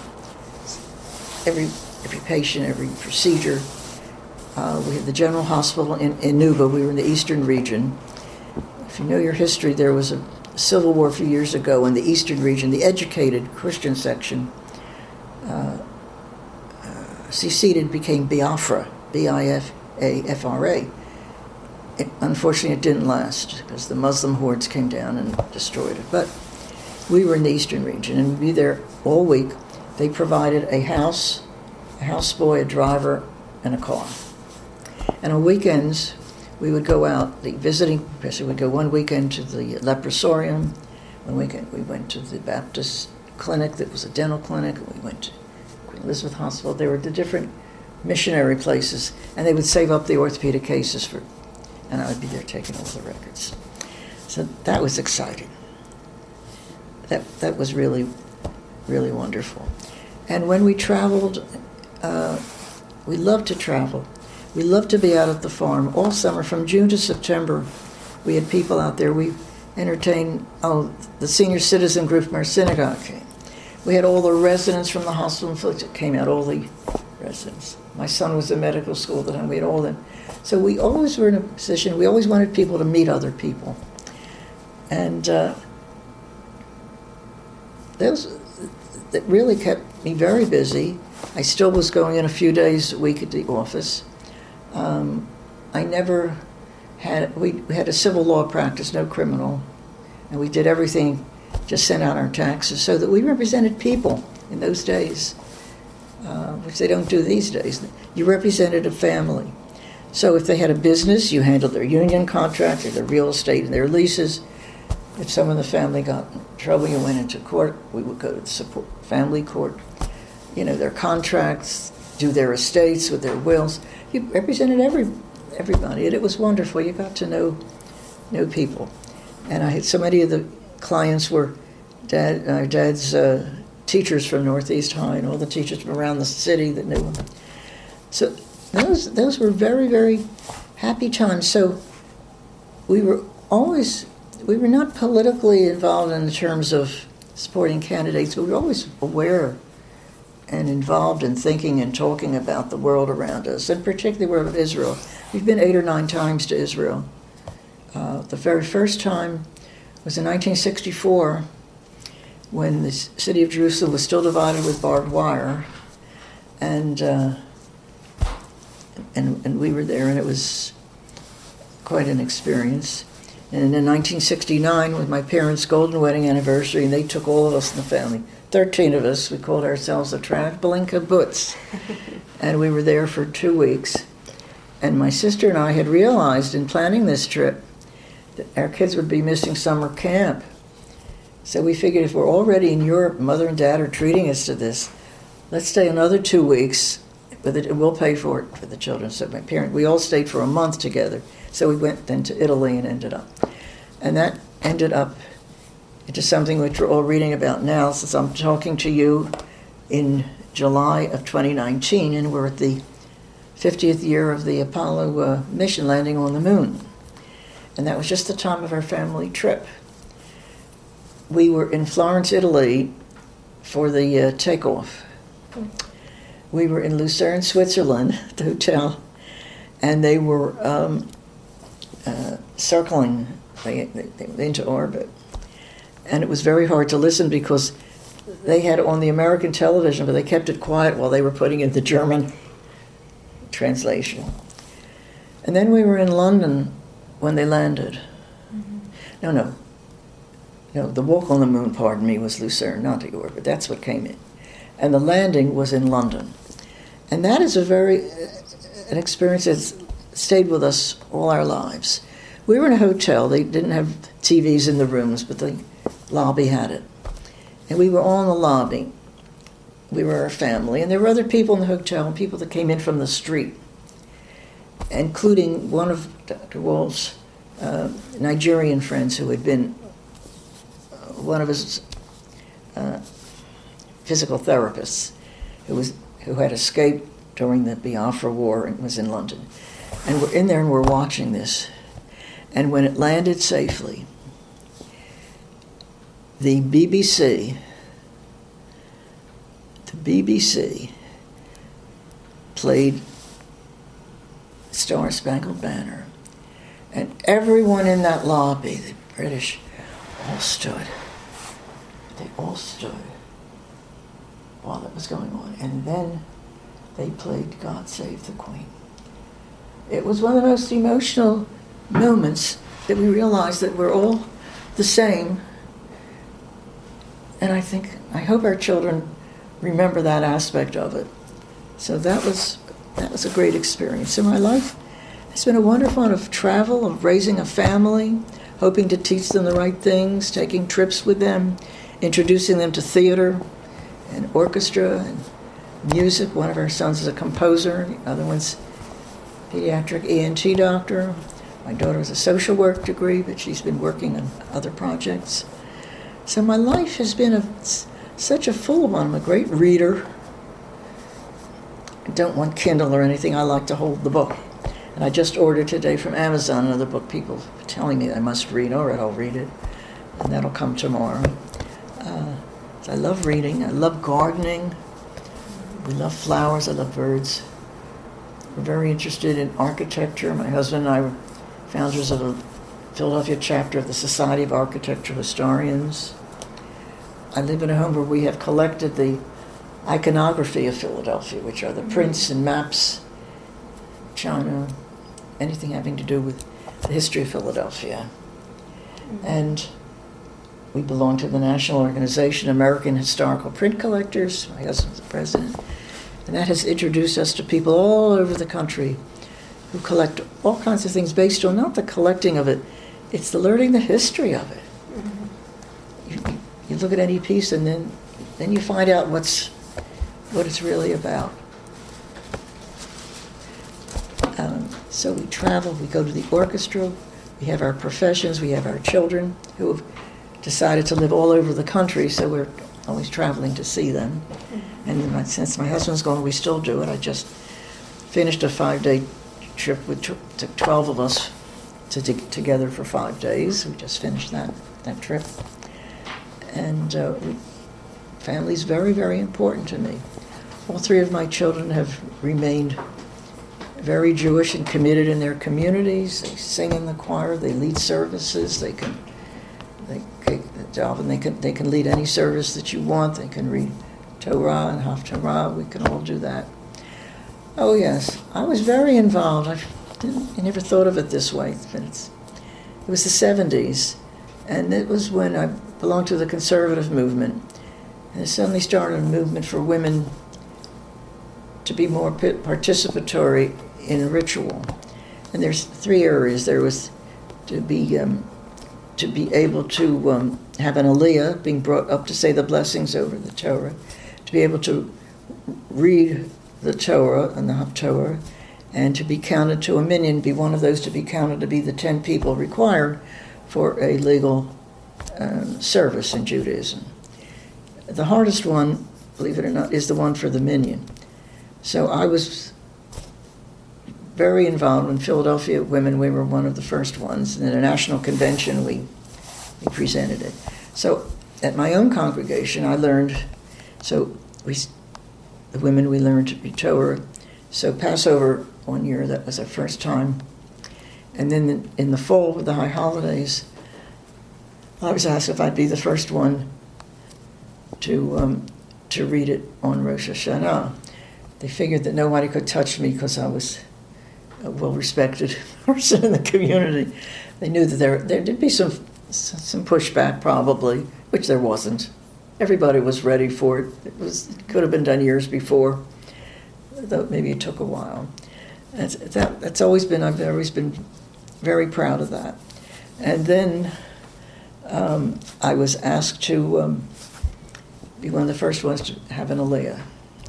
B: Every every patient, every procedure. Uh, we had the General Hospital in, in Nuba. We were in the eastern region. If you know your history, there was a civil war a few years ago in the eastern region. The educated Christian section uh, uh, seceded, became Biafra, B I F A F R A. It, unfortunately, it didn't last because the Muslim hordes came down and destroyed it. But we were in the eastern region, and we'd be there all week. They provided a house, a houseboy, a driver, and a car. And on weekends, we would go out, the visiting professor would go one weekend to the leprosarium, one weekend we went to the Baptist clinic that was a dental clinic, we went to Queen Elizabeth Hospital. There were the different missionary places, and they would save up the orthopedic cases for, and I would be there taking all the records. So that was exciting. That that was really, really wonderful. And when we traveled, uh, we loved to travel. We loved to be out at the farm all summer, from June to September. We had people out there. We entertained, oh, the senior citizen group from our synagogue came. We had all the residents from the hospital that came out, all the residents. My son was in medical school at the time. We had all them. So we always were in a position, we always wanted people to meet other people. And uh, those, that really kept me very busy. I still was going in a few days a week at the office. Um, I never had, we, we had a civil law practice, no criminal, and we did everything, just sent out our taxes, so that we represented people in those days, uh, which they don't do these days. You represented a family. So if they had a business, you handled their union contracts or their real estate and their leases. If someone in the family got in trouble, you went into court, we would go to the support family court. You know, their contracts, do their estates with their wills. You represented every everybody, and it was wonderful. You got to know know people. And I had so many of the clients were dad, our dad's uh, teachers from Northeast High, and all the teachers from around the city that knew him. So those those were very, very happy times. So we were always, we were not politically involved in the terms of supporting candidates, but we were always aware and involved in thinking and talking about the world around us, and particularly the world of Israel. We've been eight or nine times to Israel. Uh, the very first time was in nineteen sixty-four, when the city of Jerusalem was still divided with barbed wire, and uh, and and we were there, and it was quite an experience. And in nineteen sixty-nine was my parents' golden wedding anniversary, and they took all of us in the family. Thirteen of us, we called ourselves the Traveling Kibbutz. And we were there for two weeks. And my sister and I had realized in planning this trip that our kids would be missing summer camp. So we figured if we're already in Europe, Mother and Dad are treating us to this, let's stay another two weeks, but it, we'll pay for it for the children. So my parents, we all stayed for a month together. So we went then to Italy and ended up. And that ended up into something which we're all reading about now, since I'm talking to you in July of twenty nineteen, and we're at the fiftieth year of the Apollo uh, mission landing on the moon. And that was just the time of our family trip. We were in Florence, Italy for the uh, takeoff. We were in Lucerne, Switzerland, at the hotel, and they were um, uh, circling they, they, they into orbit. And it was very hard to listen because they had it on the American television, but they kept it quiet while they were putting in the German translation. And then we were in London when they landed. Mm-hmm. No, no. No, the walk on the moon, pardon me, was Lucerne, not the orbit. That's what came in. And the landing was in London. And that is a very, an experience that's stayed with us all our lives. We were in a hotel. They didn't have T Vs in the rooms, but the lobby had it. And we were all in the lobby. We were a family. And there were other people in the hotel, people that came in from the street, including one of Doctor Wall's uh, Nigerian friends who had been uh, one of his uh, physical therapists who was who had escaped during the Biafra War and was in London. And we're in there and we're watching this. And when it landed safely, the B B C, the B B C played Star Spangled Banner. And everyone in that lobby, the British, all stood. They all stood while that was going on. And then they played God Save the Queen. It was one of the most emotional moments that we realized that we're all the same. And I think, I hope our children remember that aspect of it. So that was that was a great experience. So my life has been a wonderful one of travel, of raising a family, hoping to teach them the right things, taking trips with them, introducing them to theater and orchestra and music. One of our sons is a composer, the other one's a pediatric E N T doctor. My daughter has a social work degree, but she's been working on other projects. So my life has been a, such a full one. I'm a great reader. I don't want Kindle or anything. I like to hold the book. And I just ordered today from Amazon another book. People are telling me I must read. All right, I'll read it. And that'll come tomorrow. Uh, so I love reading. I love gardening. We love flowers. I love birds. We're very interested in architecture. My husband and I were founders of a Philadelphia chapter of the Society of Architectural Historians. I live in a home where we have collected the iconography of Philadelphia, which are the prints and maps, China, anything having to do with the history of Philadelphia. Mm-hmm. And we belong to the national organization, American Historical Print Collectors. My husband's the president. And that has introduced us to people all over the country who collect all kinds of things based on not the collecting of it, it's the learning the history of it. Mm-hmm. You, you look at any piece and then then you find out what's what it's really about. Um, so we travel, we go to the orchestra, we have our professions, we have our children who have decided to live all over the country, so we're always traveling to see them. Mm-hmm. And my, since my husband's gone, we still do it. I just finished a five-day trip with took twelve of us to dig together for five days. We just finished that that trip, and uh, we, family's very, very important to me. All three of my children have remained very Jewish and committed in their communities. They sing in the choir. They lead services. They can they take the job, and they can they can lead any service that you want. They can read Torah and Haftarah. We can all do that. Oh yes, I was very involved. I, didn't, I never thought of it this way, but it's it was the seventies, and it was when I belonged to the conservative movement, and it suddenly started a movement for women to be more participatory in ritual. And there's three areas. There was to be um, to be able to um, have an aliyah, being brought up to say the blessings over the Torah, to be able to read the Torah and the Haftorah, and to be counted to a minyan, be one of those to be counted to be the ten people required for a legal um, service in Judaism. The hardest one, believe it or not, is the one for the minyan. So I was very involved in Philadelphia Women. We were one of the first ones. And at a national convention, we, we presented it. So at my own congregation, I learned, so we, the women, we learned to be Torah. So Passover one year, that was our first time. And then in the fall with the high holidays, I was asked if I'd be the first one to um, to read it on Rosh Hashanah. They figured that nobody could touch me because I was a well-respected person in the community. They knew that there there did be some some pushback probably, which there wasn't. Everybody was ready for it. It was it could have been done years before, though maybe it took a while. That's, that, that's always been, I've always been very proud of that. And then um, I was asked to um, be one of the first ones to have an aliyah.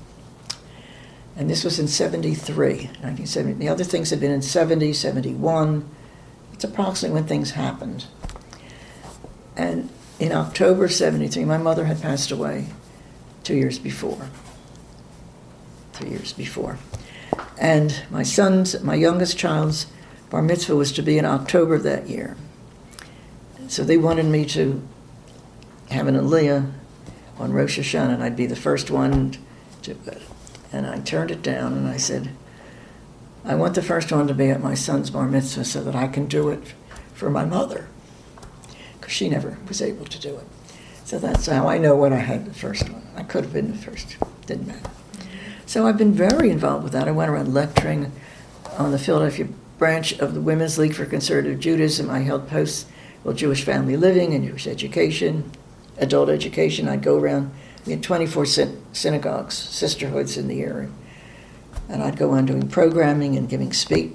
B: And this was in seventy-three, nineteen seventy. The other things had been in seventy, seventy-one. It's approximately when things happened. And in October seventy-three, my mother had passed away two years before. Three years before. And my son's, my youngest child's bar mitzvah was to be in October of that year. So they wanted me to have an aliyah on Rosh Hashanah, and I'd be the first one to, and I turned it down, and I said, I want the first one to be at my son's bar mitzvah so that I can do it for my mother, because she never was able to do it. So that's how I know when I had the first one. I could have been the first, didn't matter. So I've been very involved with that. I went around lecturing on the Philadelphia branch of the Women's League for Conservative Judaism. I held posts, well, Jewish family living and Jewish education, adult education. I'd go around. We had twenty-four syn- synagogues, sisterhoods in the area. And I'd go on doing programming and giving speech,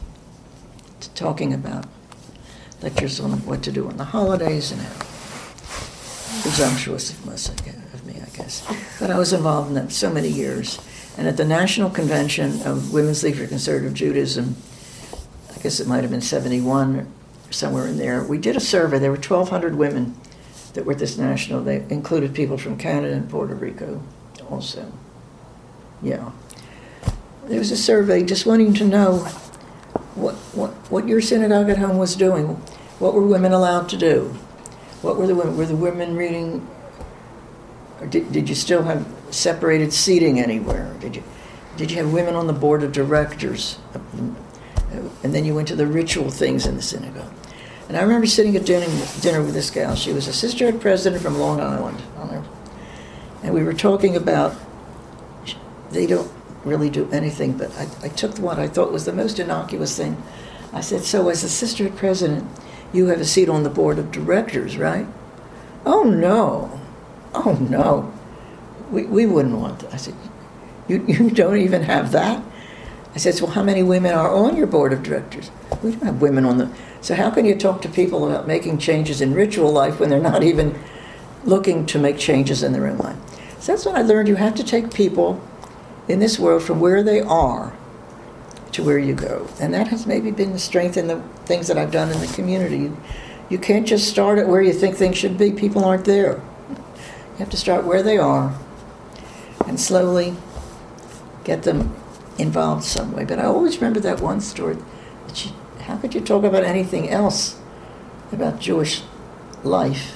B: talking about lectures on what to do on the holidays and how presumptuous it was of me, I guess. But I was involved in that so many years. And at the National Convention of Women's League for Conservative Judaism, I guess it might have been seventy-one or somewhere in there, we did a survey. There were twelve hundred women that were at this national. They included people from Canada and Puerto Rico also. Yeah. There was a survey just wanting to know what, what, what your synagogue at home was doing. What were women allowed to do? What were the women? Were the women reading? Or did, did you still have separated seating anywhere? Did you did you have women on the board of directors? And then you went to the ritual things in the synagogue. And I remember sitting at dinner, dinner with this gal. She was a sisterhood president from Long Island. And we were talking about, they don't really do anything, but I, I took what I thought was the most innocuous thing. I said, so as a sisterhood president, you have a seat on the board of directors, right? Oh, no. Oh, no. We we wouldn't want that. I said, you, you don't even have that? I said, well, how many women are on your board of directors? We don't have women on the... So how can you talk to people about making changes in ritual life when they're not even looking to make changes in their own life? So that's what I learned. You have to take people in this world from where they are to where you go. And that has maybe been the strength in the things that I've done in the community. You, you can't just start at where you think things should be. People aren't there. You have to start where they are and slowly get them involved some way. But I always remember that one story. That she, how could you talk about anything else about Jewish life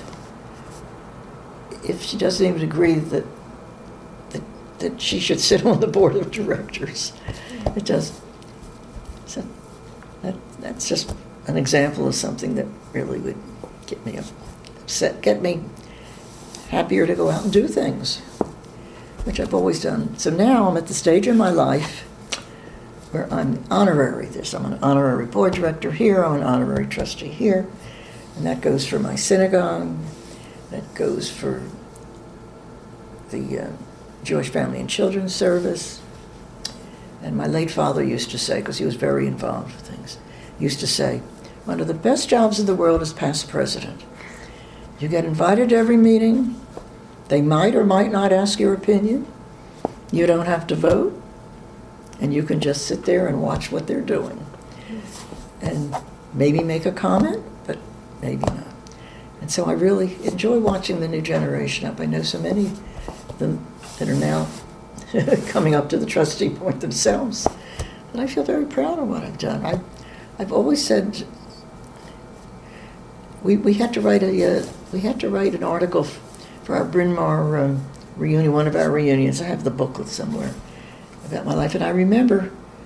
B: if she doesn't even agree that that, that she should sit on the board of directors? It does. So that that's just an example of something that really would get me upset, get me happier to go out and do things, which I've always done. So now I'm at the stage in my life where I'm honorary. There's, I'm an honorary board director here, I'm an honorary trustee here, and that goes for my synagogue, that goes for the uh, Jewish Family and Children's Service. And my late father used to say, because he was very involved with things, he used to say, one of the best jobs in the world is past president. You get invited to every meeting. They might or might not ask your opinion. You don't have to vote. And you can just sit there and watch what they're doing. And maybe make a comment, but maybe not. And so I really enjoy watching the new generation up. I know so many of them that are now coming up to the trustee point themselves. And I feel very proud of what I've done. I, I've always said we we had to write a uh, we had to write an article f- for our Bryn Mawr um, reunion, one of our reunions. I have the booklet somewhere about my life, and I remember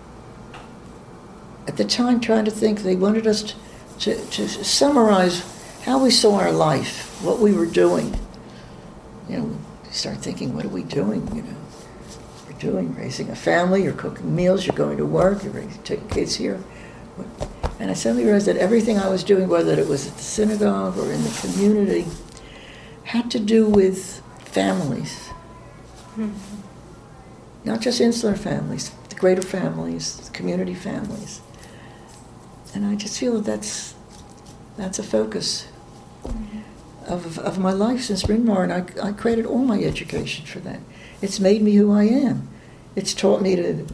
B: at the time trying to think. They wanted us to, to, to summarize how we saw our life, what we were doing. You know, you start thinking, what are we doing? You know, we're doing raising a family, you're cooking meals, you're going to work, you're raising, taking kids here. And I suddenly realized that everything I was doing, whether it was at the synagogue or in the community, had to do with families. Mm-hmm. Not just insular families, the greater families, the community families. And I just feel that that's, that's a focus mm-hmm. of, of my life since Bryn Mawr, and I, I credit all my education for that. It's made me who I am. It's taught me to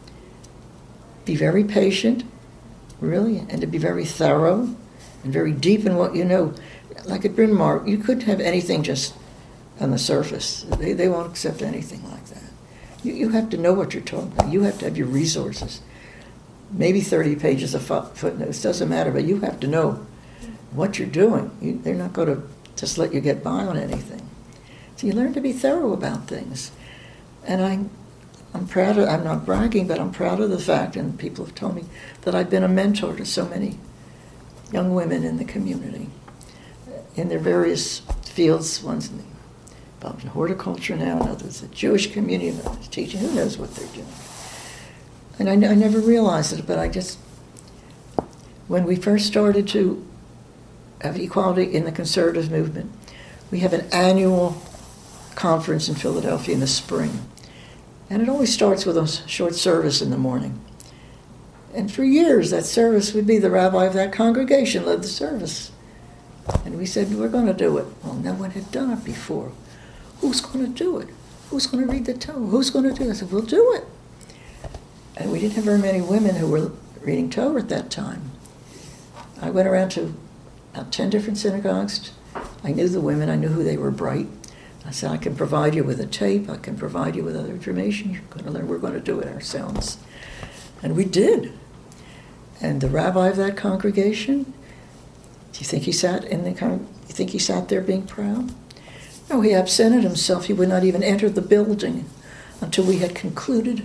B: be very patient, really, and to be very thorough and very deep in what you know. Like at Bryn Mawr, you couldn't have anything just on the surface. They, they won't accept anything like that. You, you have to know what you're talking about. You have to have your resources. Maybe thirty pages of footnotes, doesn't matter, but you have to know what you're doing. You, they're not going to just let you get by on anything. So you learn to be thorough about things. And I, I'm proud of, I'm not bragging, but I'm proud of the fact, and people have told me, that I've been a mentor to so many young women in the community, in their various fields. One's involved in horticulture now, and others the Jewish community, others teaching, who knows what they're doing. And I, I never realized it, but I just, when we first started to have equality in the conservative movement, we have an annual conference in Philadelphia in the spring. And it always starts with a short service in the morning. And for years, that service would be the rabbi of that congregation led the service. And we said, we're going to do it. Well, no one had done it before. Who's going to do it? Who's going to read the Torah? Who's going to do it? I said, we'll do it. And we didn't have very many women who were reading Torah at that time. I went around to about ten different synagogues. I knew the women. I knew who they were bright. I said, I can provide you with a tape. I can provide you with other information. You're going to learn. We're going to do it ourselves. And we did. And the rabbi of that congregation, do you think he sat in the con- you think he sat there being proud? No, he absented himself. He would not even enter the building until we had concluded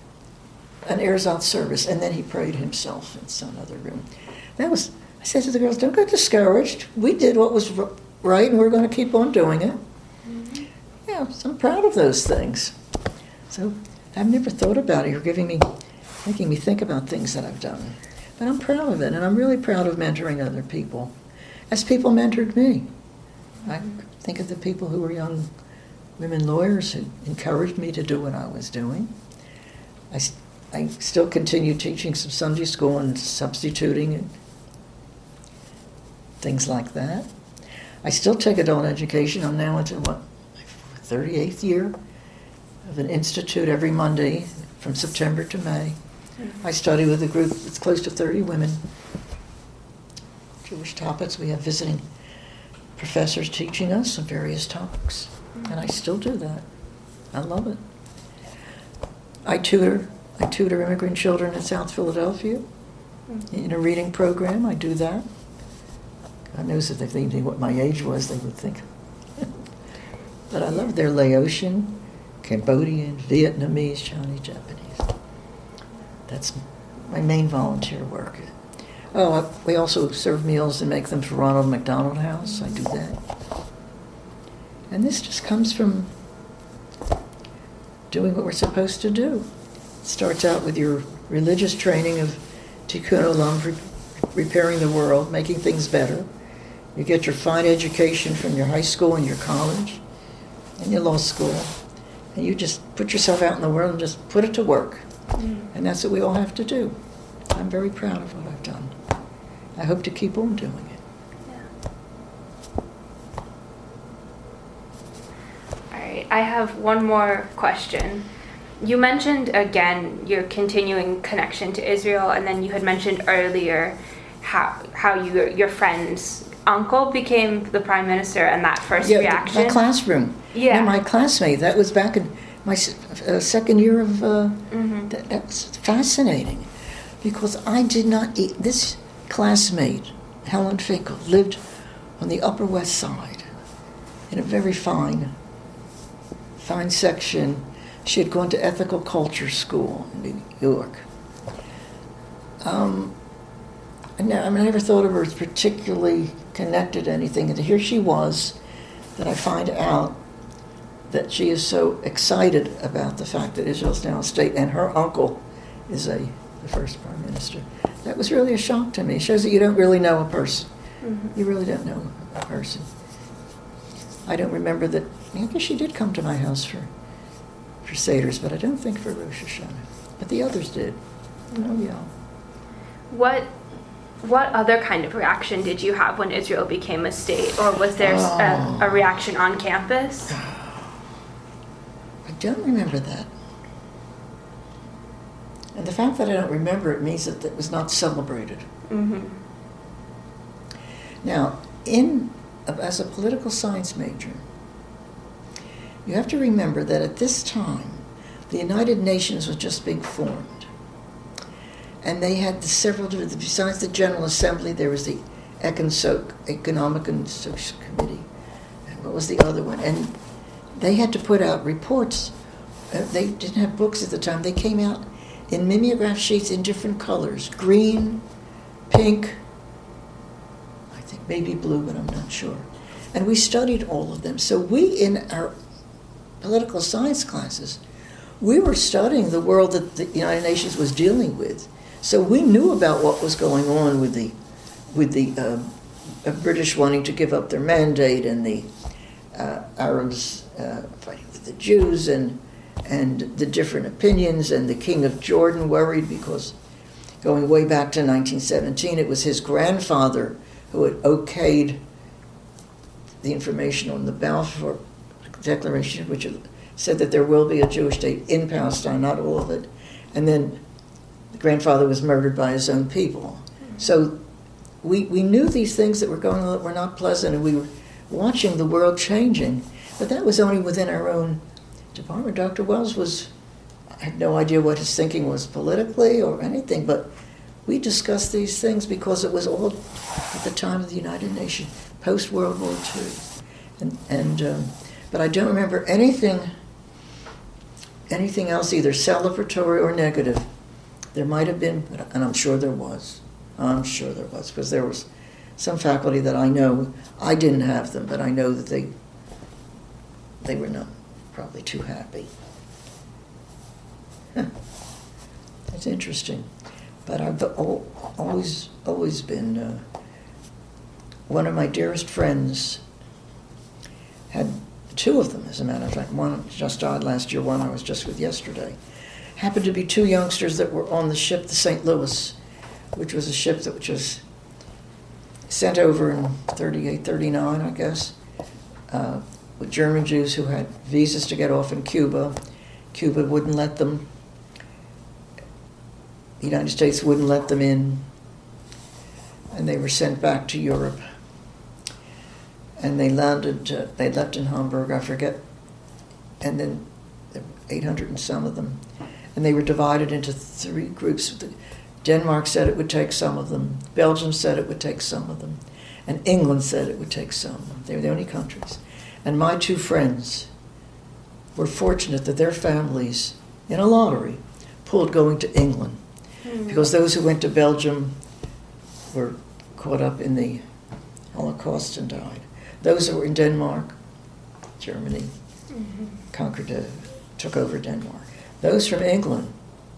B: an erzat service, and then he prayed himself in some other room. That was. I said to the girls, "Don't get discouraged. We did what was right, and we're going to keep on doing it." Mm-hmm. Yeah, so I'm proud of those things. So I've never thought about it. You're giving me, making me think about things that I've done. But I'm proud of it, and I'm really proud of mentoring other people, as people mentored me. I think of the people who were young women lawyers who encouraged me to do what I was doing. I, I still continue teaching some Sunday school and substituting and things like that. I still take adult education. I'm now into, what, my thirty-eighth year of an institute every Monday from September to May. I study with a group that's close to thirty women. Jewish topics. We have visiting professors teaching us on various topics. And I still do that. I love it. I tutor. I tutor immigrant children in South Philadelphia in a reading program. I do that. God knows if they knew what my age was, they would think. But I love their Laotian, Cambodian, Vietnamese, Chinese, Japanese. That's my main volunteer work. Oh, we also serve meals and make them for Ronald McDonald House. I do that. And this just comes from doing what we're supposed to do. It starts out with your religious training of Tikkun Olam, re- repairing the world, making things better. You get your fine education from your high school and your college and your law school, and you just put yourself out in the world and just put it to work. Mm. And that's what we all have to do. I'm very proud of what I've done. I hope to keep on doing it.
A: Yeah. All right, I have one more question. You mentioned again your continuing connection to Israel, and then you had mentioned earlier how how you, your friend's uncle became the prime minister, and that first
B: yeah,
A: reaction.
B: My classroom.
A: Yeah.
B: yeah. My classmate. That was back in my uh, second year of. Uh,
A: mm-hmm.
B: that, that was fascinating, because I did not eat. This classmate, Helen Finkel, lived on the Upper West Side, in a very fine, fine section. She had gone to ethical culture school in New York. Um, and I, mean, I never thought of her as particularly connected to anything. And here she was, that I find out that she is so excited about the fact that Israel's now a state, and her uncle is a the first prime minister. That was really a shock to me. It shows that you don't really know a person. Mm-hmm. You really don't know a person. I don't remember that. I guess she did come to my house for. for Seder's, but I don't think for Rosh Hashanah. But the others did. Mm-hmm. Oh, yeah.
A: What what other kind of reaction did you have when Israel became a state? Or was there oh. a, a reaction on campus?
B: I don't remember that. And the fact that I don't remember it means that it was not celebrated.
A: Mm-hmm.
B: Now, in as a political science major, you have to remember that at this time, the United Nations was just being formed. And they had the several, besides the General Assembly, there was the Econsoc, Economic and Social Committee. And what was the other one? And they had to put out reports. Uh, they didn't have books at the time. They came out in mimeograph sheets in different colors. Green, pink, I think maybe blue, but I'm not sure. And we studied all of them. So we, in our political science classes, we were studying the world that the United Nations was dealing with. So we knew about what was going on with the with the uh, British wanting to give up their mandate, and the uh, Arabs uh, fighting with the Jews, and and the different opinions, and the King of Jordan worried because going way back to nineteen seventeen, it was his grandfather who had okayed the information on the Balfour Declaration, which said that there will be a Jewish state in Palestine, not all of it. And then the grandfather was murdered by his own people. So we we knew these things that were going on that were not pleasant, and we were watching the world changing. But that was only within our own department. Doctor Wells was, I had no idea what his thinking was politically or anything, but we discussed these things because it was all at the time of the United Nations, post-World War Two. And, and um, but I don't remember anything anything else, either celebratory or negative. There might have been, and I'm sure there was. I'm sure there was, because there was some faculty that I know, I didn't have them, but I know that they they were not probably too happy. Huh. That's interesting. But I've always, always been, uh, one of my dearest friends had two of them, as a matter of fact. One just died last year, one I was just with yesterday. Happened to be two youngsters that were on the ship, the Saint Louis, which was a ship that was sent over in thirty-eight, thirty-nine, I guess, uh, with German Jews who had visas to get off in Cuba. Cuba wouldn't let them. The United States wouldn't let them in. And they were sent back to Europe. And they landed, uh, they left in Hamburg, I forget. And then there were eight hundred and some of them. And they were divided into three groups. Denmark said it would take some of them. Belgium said it would take some of them. And England said it would take some of them. They were the only countries. And my two friends were fortunate that their families, in a lottery, pulled going to England. Mm. Because those who went to Belgium were caught up in the Holocaust and died. Those who were in Denmark, Germany, mm-hmm. conquered, uh, took over Denmark. Those from England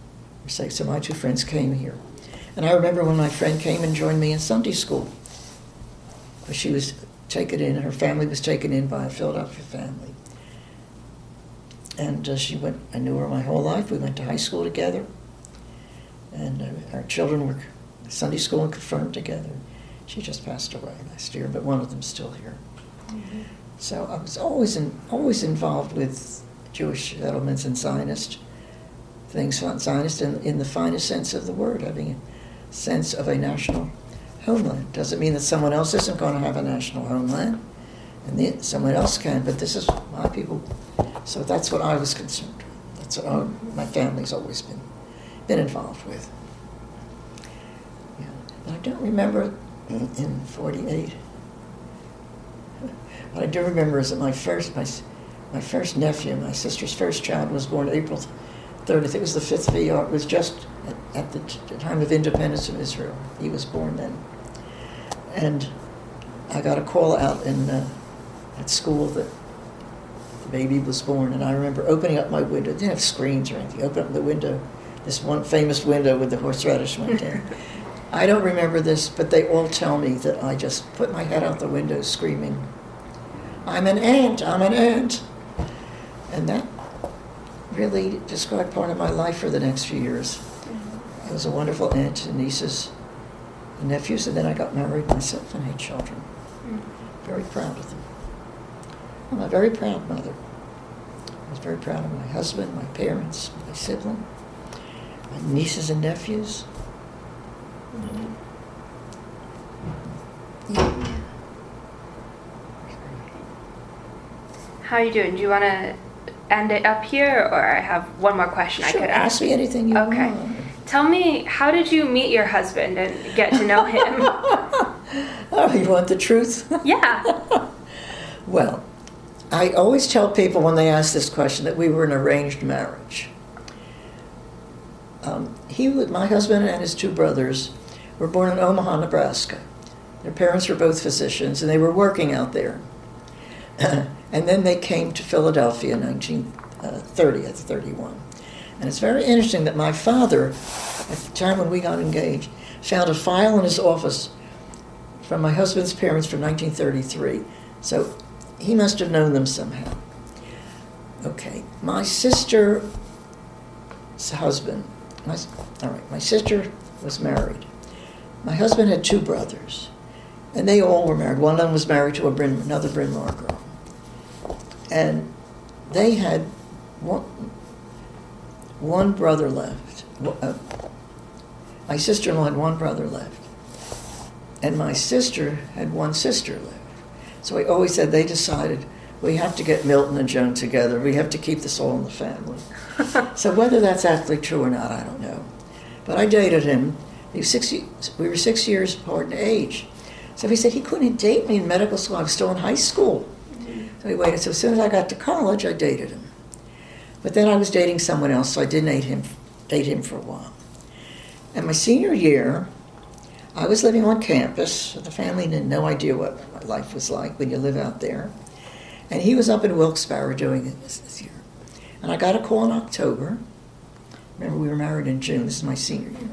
B: sake. So my two friends came here. And I remember when my friend came and joined me in Sunday school. She was taken in, her family was taken in by a Philadelphia family. And uh, she went, I knew her my whole life. We went to high school together. And uh, our children were Sunday school and confirmed together. She just passed away last year, but one of them's still here. Mm-hmm. So I was always in, always involved with Jewish settlements and Zionist things, Zionist in, in the finest sense of the word, having a sense of a national homeland. Doesn't mean that someone else isn't going to have a national homeland, and the, someone else can, but this is my people. So that's what I was concerned with. That's what I, my family's always been been involved with. Yeah. But I don't remember in, in forty-eight. What I do remember is that my first my, my first nephew, my sister's first child, was born April thirtieth. It was the fifth of Iyar. It was just at, at the, t- the time of independence of Israel. He was born then. And I got a call out in uh, at school that the baby was born, and I remember opening up my window. It didn't have screens or anything. Open up the window, this one famous window with the horseradish went in. I don't remember this, but they all tell me that I just put my head out the window screaming, "I'm an ant, I'm an ant." And that really described part of my life for the next few years. I was a wonderful aunt and nieces and nephews, and then I got married myself and had children. Very proud of them. I'm a very proud mother. I was very proud of my husband, my parents, my sibling, my nieces and nephews. Mm-hmm. Yeah.
A: How are you doing? Do you want to end it up here, or I have one more question
B: Sure,
A: I could ask?
B: Ask me anything you
A: okay.
B: want.
A: Tell me, how did you meet your husband and get to know him?
B: Oh, you want the truth?
A: Yeah.
B: Well, I always tell people when they ask this question that we were an arranged marriage. Um, he, my husband and his two brothers were born in Omaha, Nebraska. Their parents were both physicians, and they were working out there. And then they came to Philadelphia in nineteen thirty, at thirty-one. And it's very interesting that my father, at the time when we got engaged, found a file in his office from my husband's parents from nineteen thirty-three. So he must have known them somehow. Okay, my sister's husband, my, all right, my sister was married. My husband had two brothers, and they all were married. One of them was married to a Bryn, another Bryn Mawr girl. And they had one, one brother left. Uh, my sister-in-law had one brother left. And my sister had one sister left. So we always said they decided, we have to get Milton and Joan together. We have to keep this all in the family. So whether that's actually true or not, I don't know. But I dated him. He was six, we were six years apart in age. So he said he couldn't date me in medical school. I was still in high school. So he waited. So as soon as I got to college, I dated him. But then I was dating someone else, so I didn't date him, date him for a while. And my senior year, I was living on campus. So the family had no idea what my life was like when you live out there. And he was up in Wilkes-Barre doing this this year. And I got a call in October. Remember, we were married in June. This is my senior year.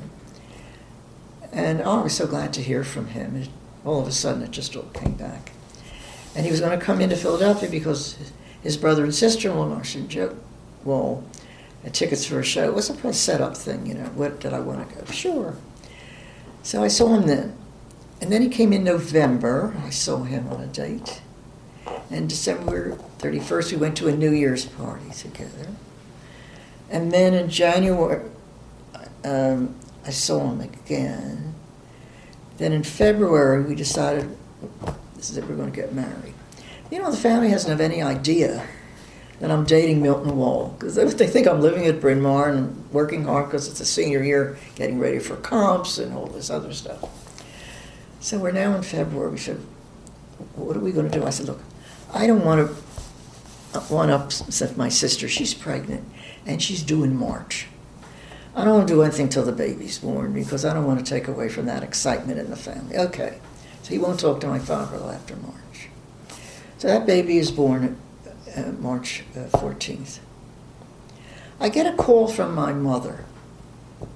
B: And oh, I was so glad to hear from him. It, all of a sudden, it just all came back. And he was going to come into Philadelphia because his brother and sister-in-law, Marcia and Joe Wall, had tickets for a show. It was a set-up thing, you know. What did I want to go? Sure. So I saw him then. And then he came in November. I saw him on a date. And December thirty-first, we went to a New Year's party together. And then in January, um, I saw him again. Then in February, we decided this is it, we're going to get married. You know, the family doesn't have any idea that I'm dating Milton Wall, because they, they think I'm living at Bryn Mawr and working hard because it's a senior year, getting ready for comps and all this other stuff. So we're now in February. We said, what are we going to do? I said, look, I don't want to one upset my sister. She's pregnant, and she's due in March. I don't want to do anything till the baby's born because I don't want to take away from that excitement in the family. Okay. So he won't talk to my father until after March. So that baby is born uh, March uh, fourteenth. I get a call from my mother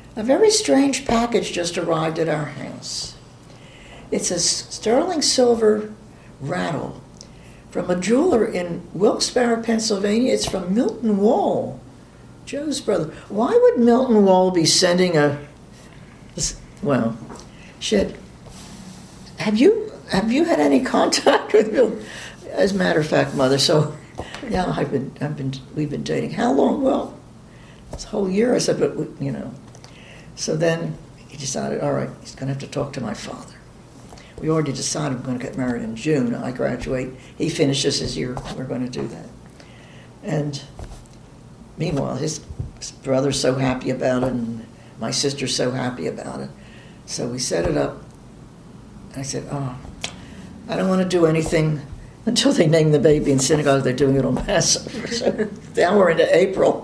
B: A very strange package just arrived at our house. It's a sterling silver rattle from a jeweler in Wilkes-Barre, Pennsylvania. It's from Milton Wall, Joe's brother. Why would Milton Wall be sending a, well, shit. Have you, have you had any contact with Milton? As a matter of fact, Mother, so, yeah, I've been, I've been, we've been dating. How long? Well, it's a whole year. I said, but, we, you know. So then he decided, all right, he's going to have to talk to my father. We already decided we're going to get married in June. I graduate. He finishes his year. We're going to do that. And meanwhile, his, his brother's so happy about it, and my sister's so happy about it. So we set it up. I said, oh, I don't want to do anything until they name the baby in synagogue. They're doing it on Passover. So now we're into April.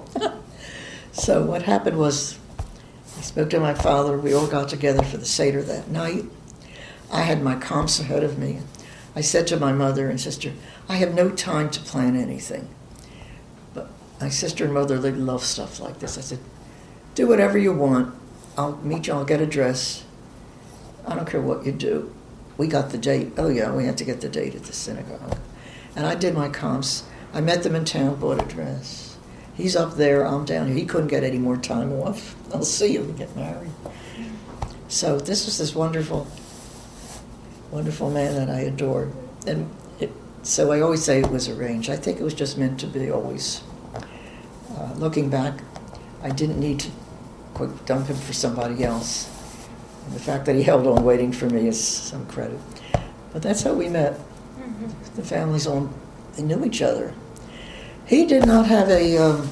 B: So what happened was, I spoke to my father. We all got together for the Seder that night. I had my comps ahead of me. I said to my mother and sister, I have no time to plan anything. But my sister and mother, they love stuff like this. I said, do whatever you want. I'll meet you. I'll get a dress. I don't care what you do. We got the date. Oh, yeah, we had to get the date at the synagogue. And I did my comps. I met them in town, bought a dress. He's up there, I'm down here. He couldn't get any more time off. I'll see you when we get married. So this was this wonderful, wonderful man that I adored. And it, so I always say it was arranged. I think it was just meant to be always. Uh, looking back, I didn't need to quick dump him for somebody else. And the fact that he held on waiting for me is some credit. But that's how we met. Mm-hmm. The families all, they knew each other. He did not have a um,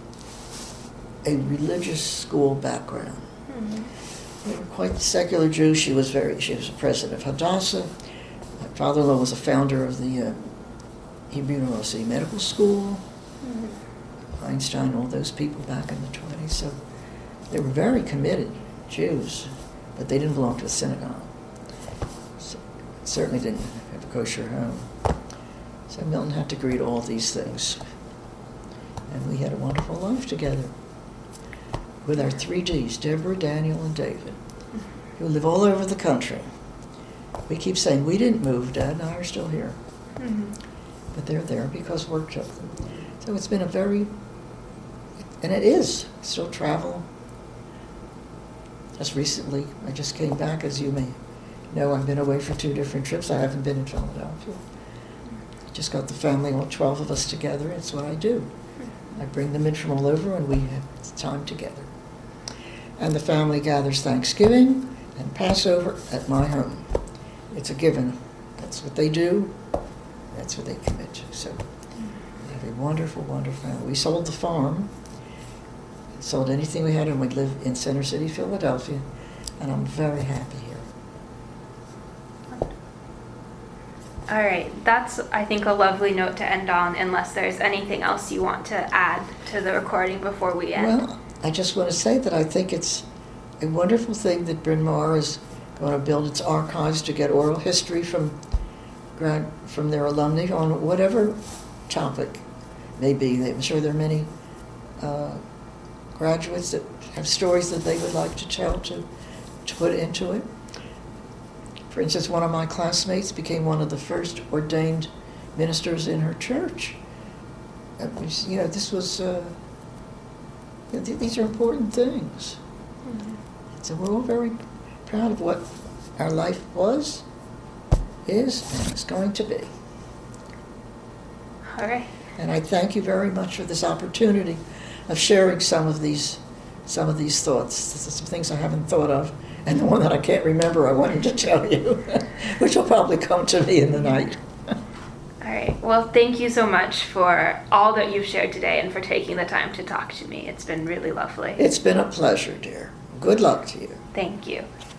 B: a religious school background. Mm-hmm. They were quite secular Jews. She was very. She was a president of Hadassah. My father-in-law was a founder of the uh, Hebrew University Medical School. Mm-hmm. Einstein, all those people back in the twenties. So they were very committed Jews, but they didn't belong to a synagogue. So certainly didn't have a kosher home. So Milton had to agree to all these things. And we had a wonderful life together with our three Ds, Deborah, Daniel, and David, who live all over the country. We keep saying, we didn't move, Dad and I are still here. Mm-hmm. But they're there because work took them. So it's been a very, and it is, still travel. Just recently, I just came back, as you may know, I've been away for two different trips. I haven't been in Philadelphia. Just got the family, all twelve of us together. It's what I do. I bring them in from all over, and we have time together. And the family gathers Thanksgiving and Passover at my home. It's a given. That's what they do. That's what they commit to. So we have a wonderful, wonderful family. We sold the farm, sold anything we had, and we live in Center City, Philadelphia, and I'm very happy here.
A: All right, that's, I think, a lovely note to end on, unless there's anything else you want to add to the recording before we end.
B: Well, I just want to say that I think it's a wonderful thing that Bryn Mawr is going to build its archives to get oral history from grad, from their alumni on whatever topic may be. I'm sure there are many uh, graduates that have stories that they would like to tell, to, to put into it. For instance, one of my classmates became one of the first ordained ministers in her church. Was, you know, this was, uh, these are important things. Mm-hmm. So we're all very proud of what our life was, is, and is going to be.
A: All right.
B: And I thank you very much for this opportunity of sharing some of these, some of these thoughts. This is some things I haven't thought of. And the one that I can't remember, I wanted to tell you, which will probably come to me in the night.
A: All right. Well, thank you so much for all that you've shared today and for taking the time to talk to me. It's been really lovely.
B: It's been a pleasure, dear. Good luck to you.
A: Thank you.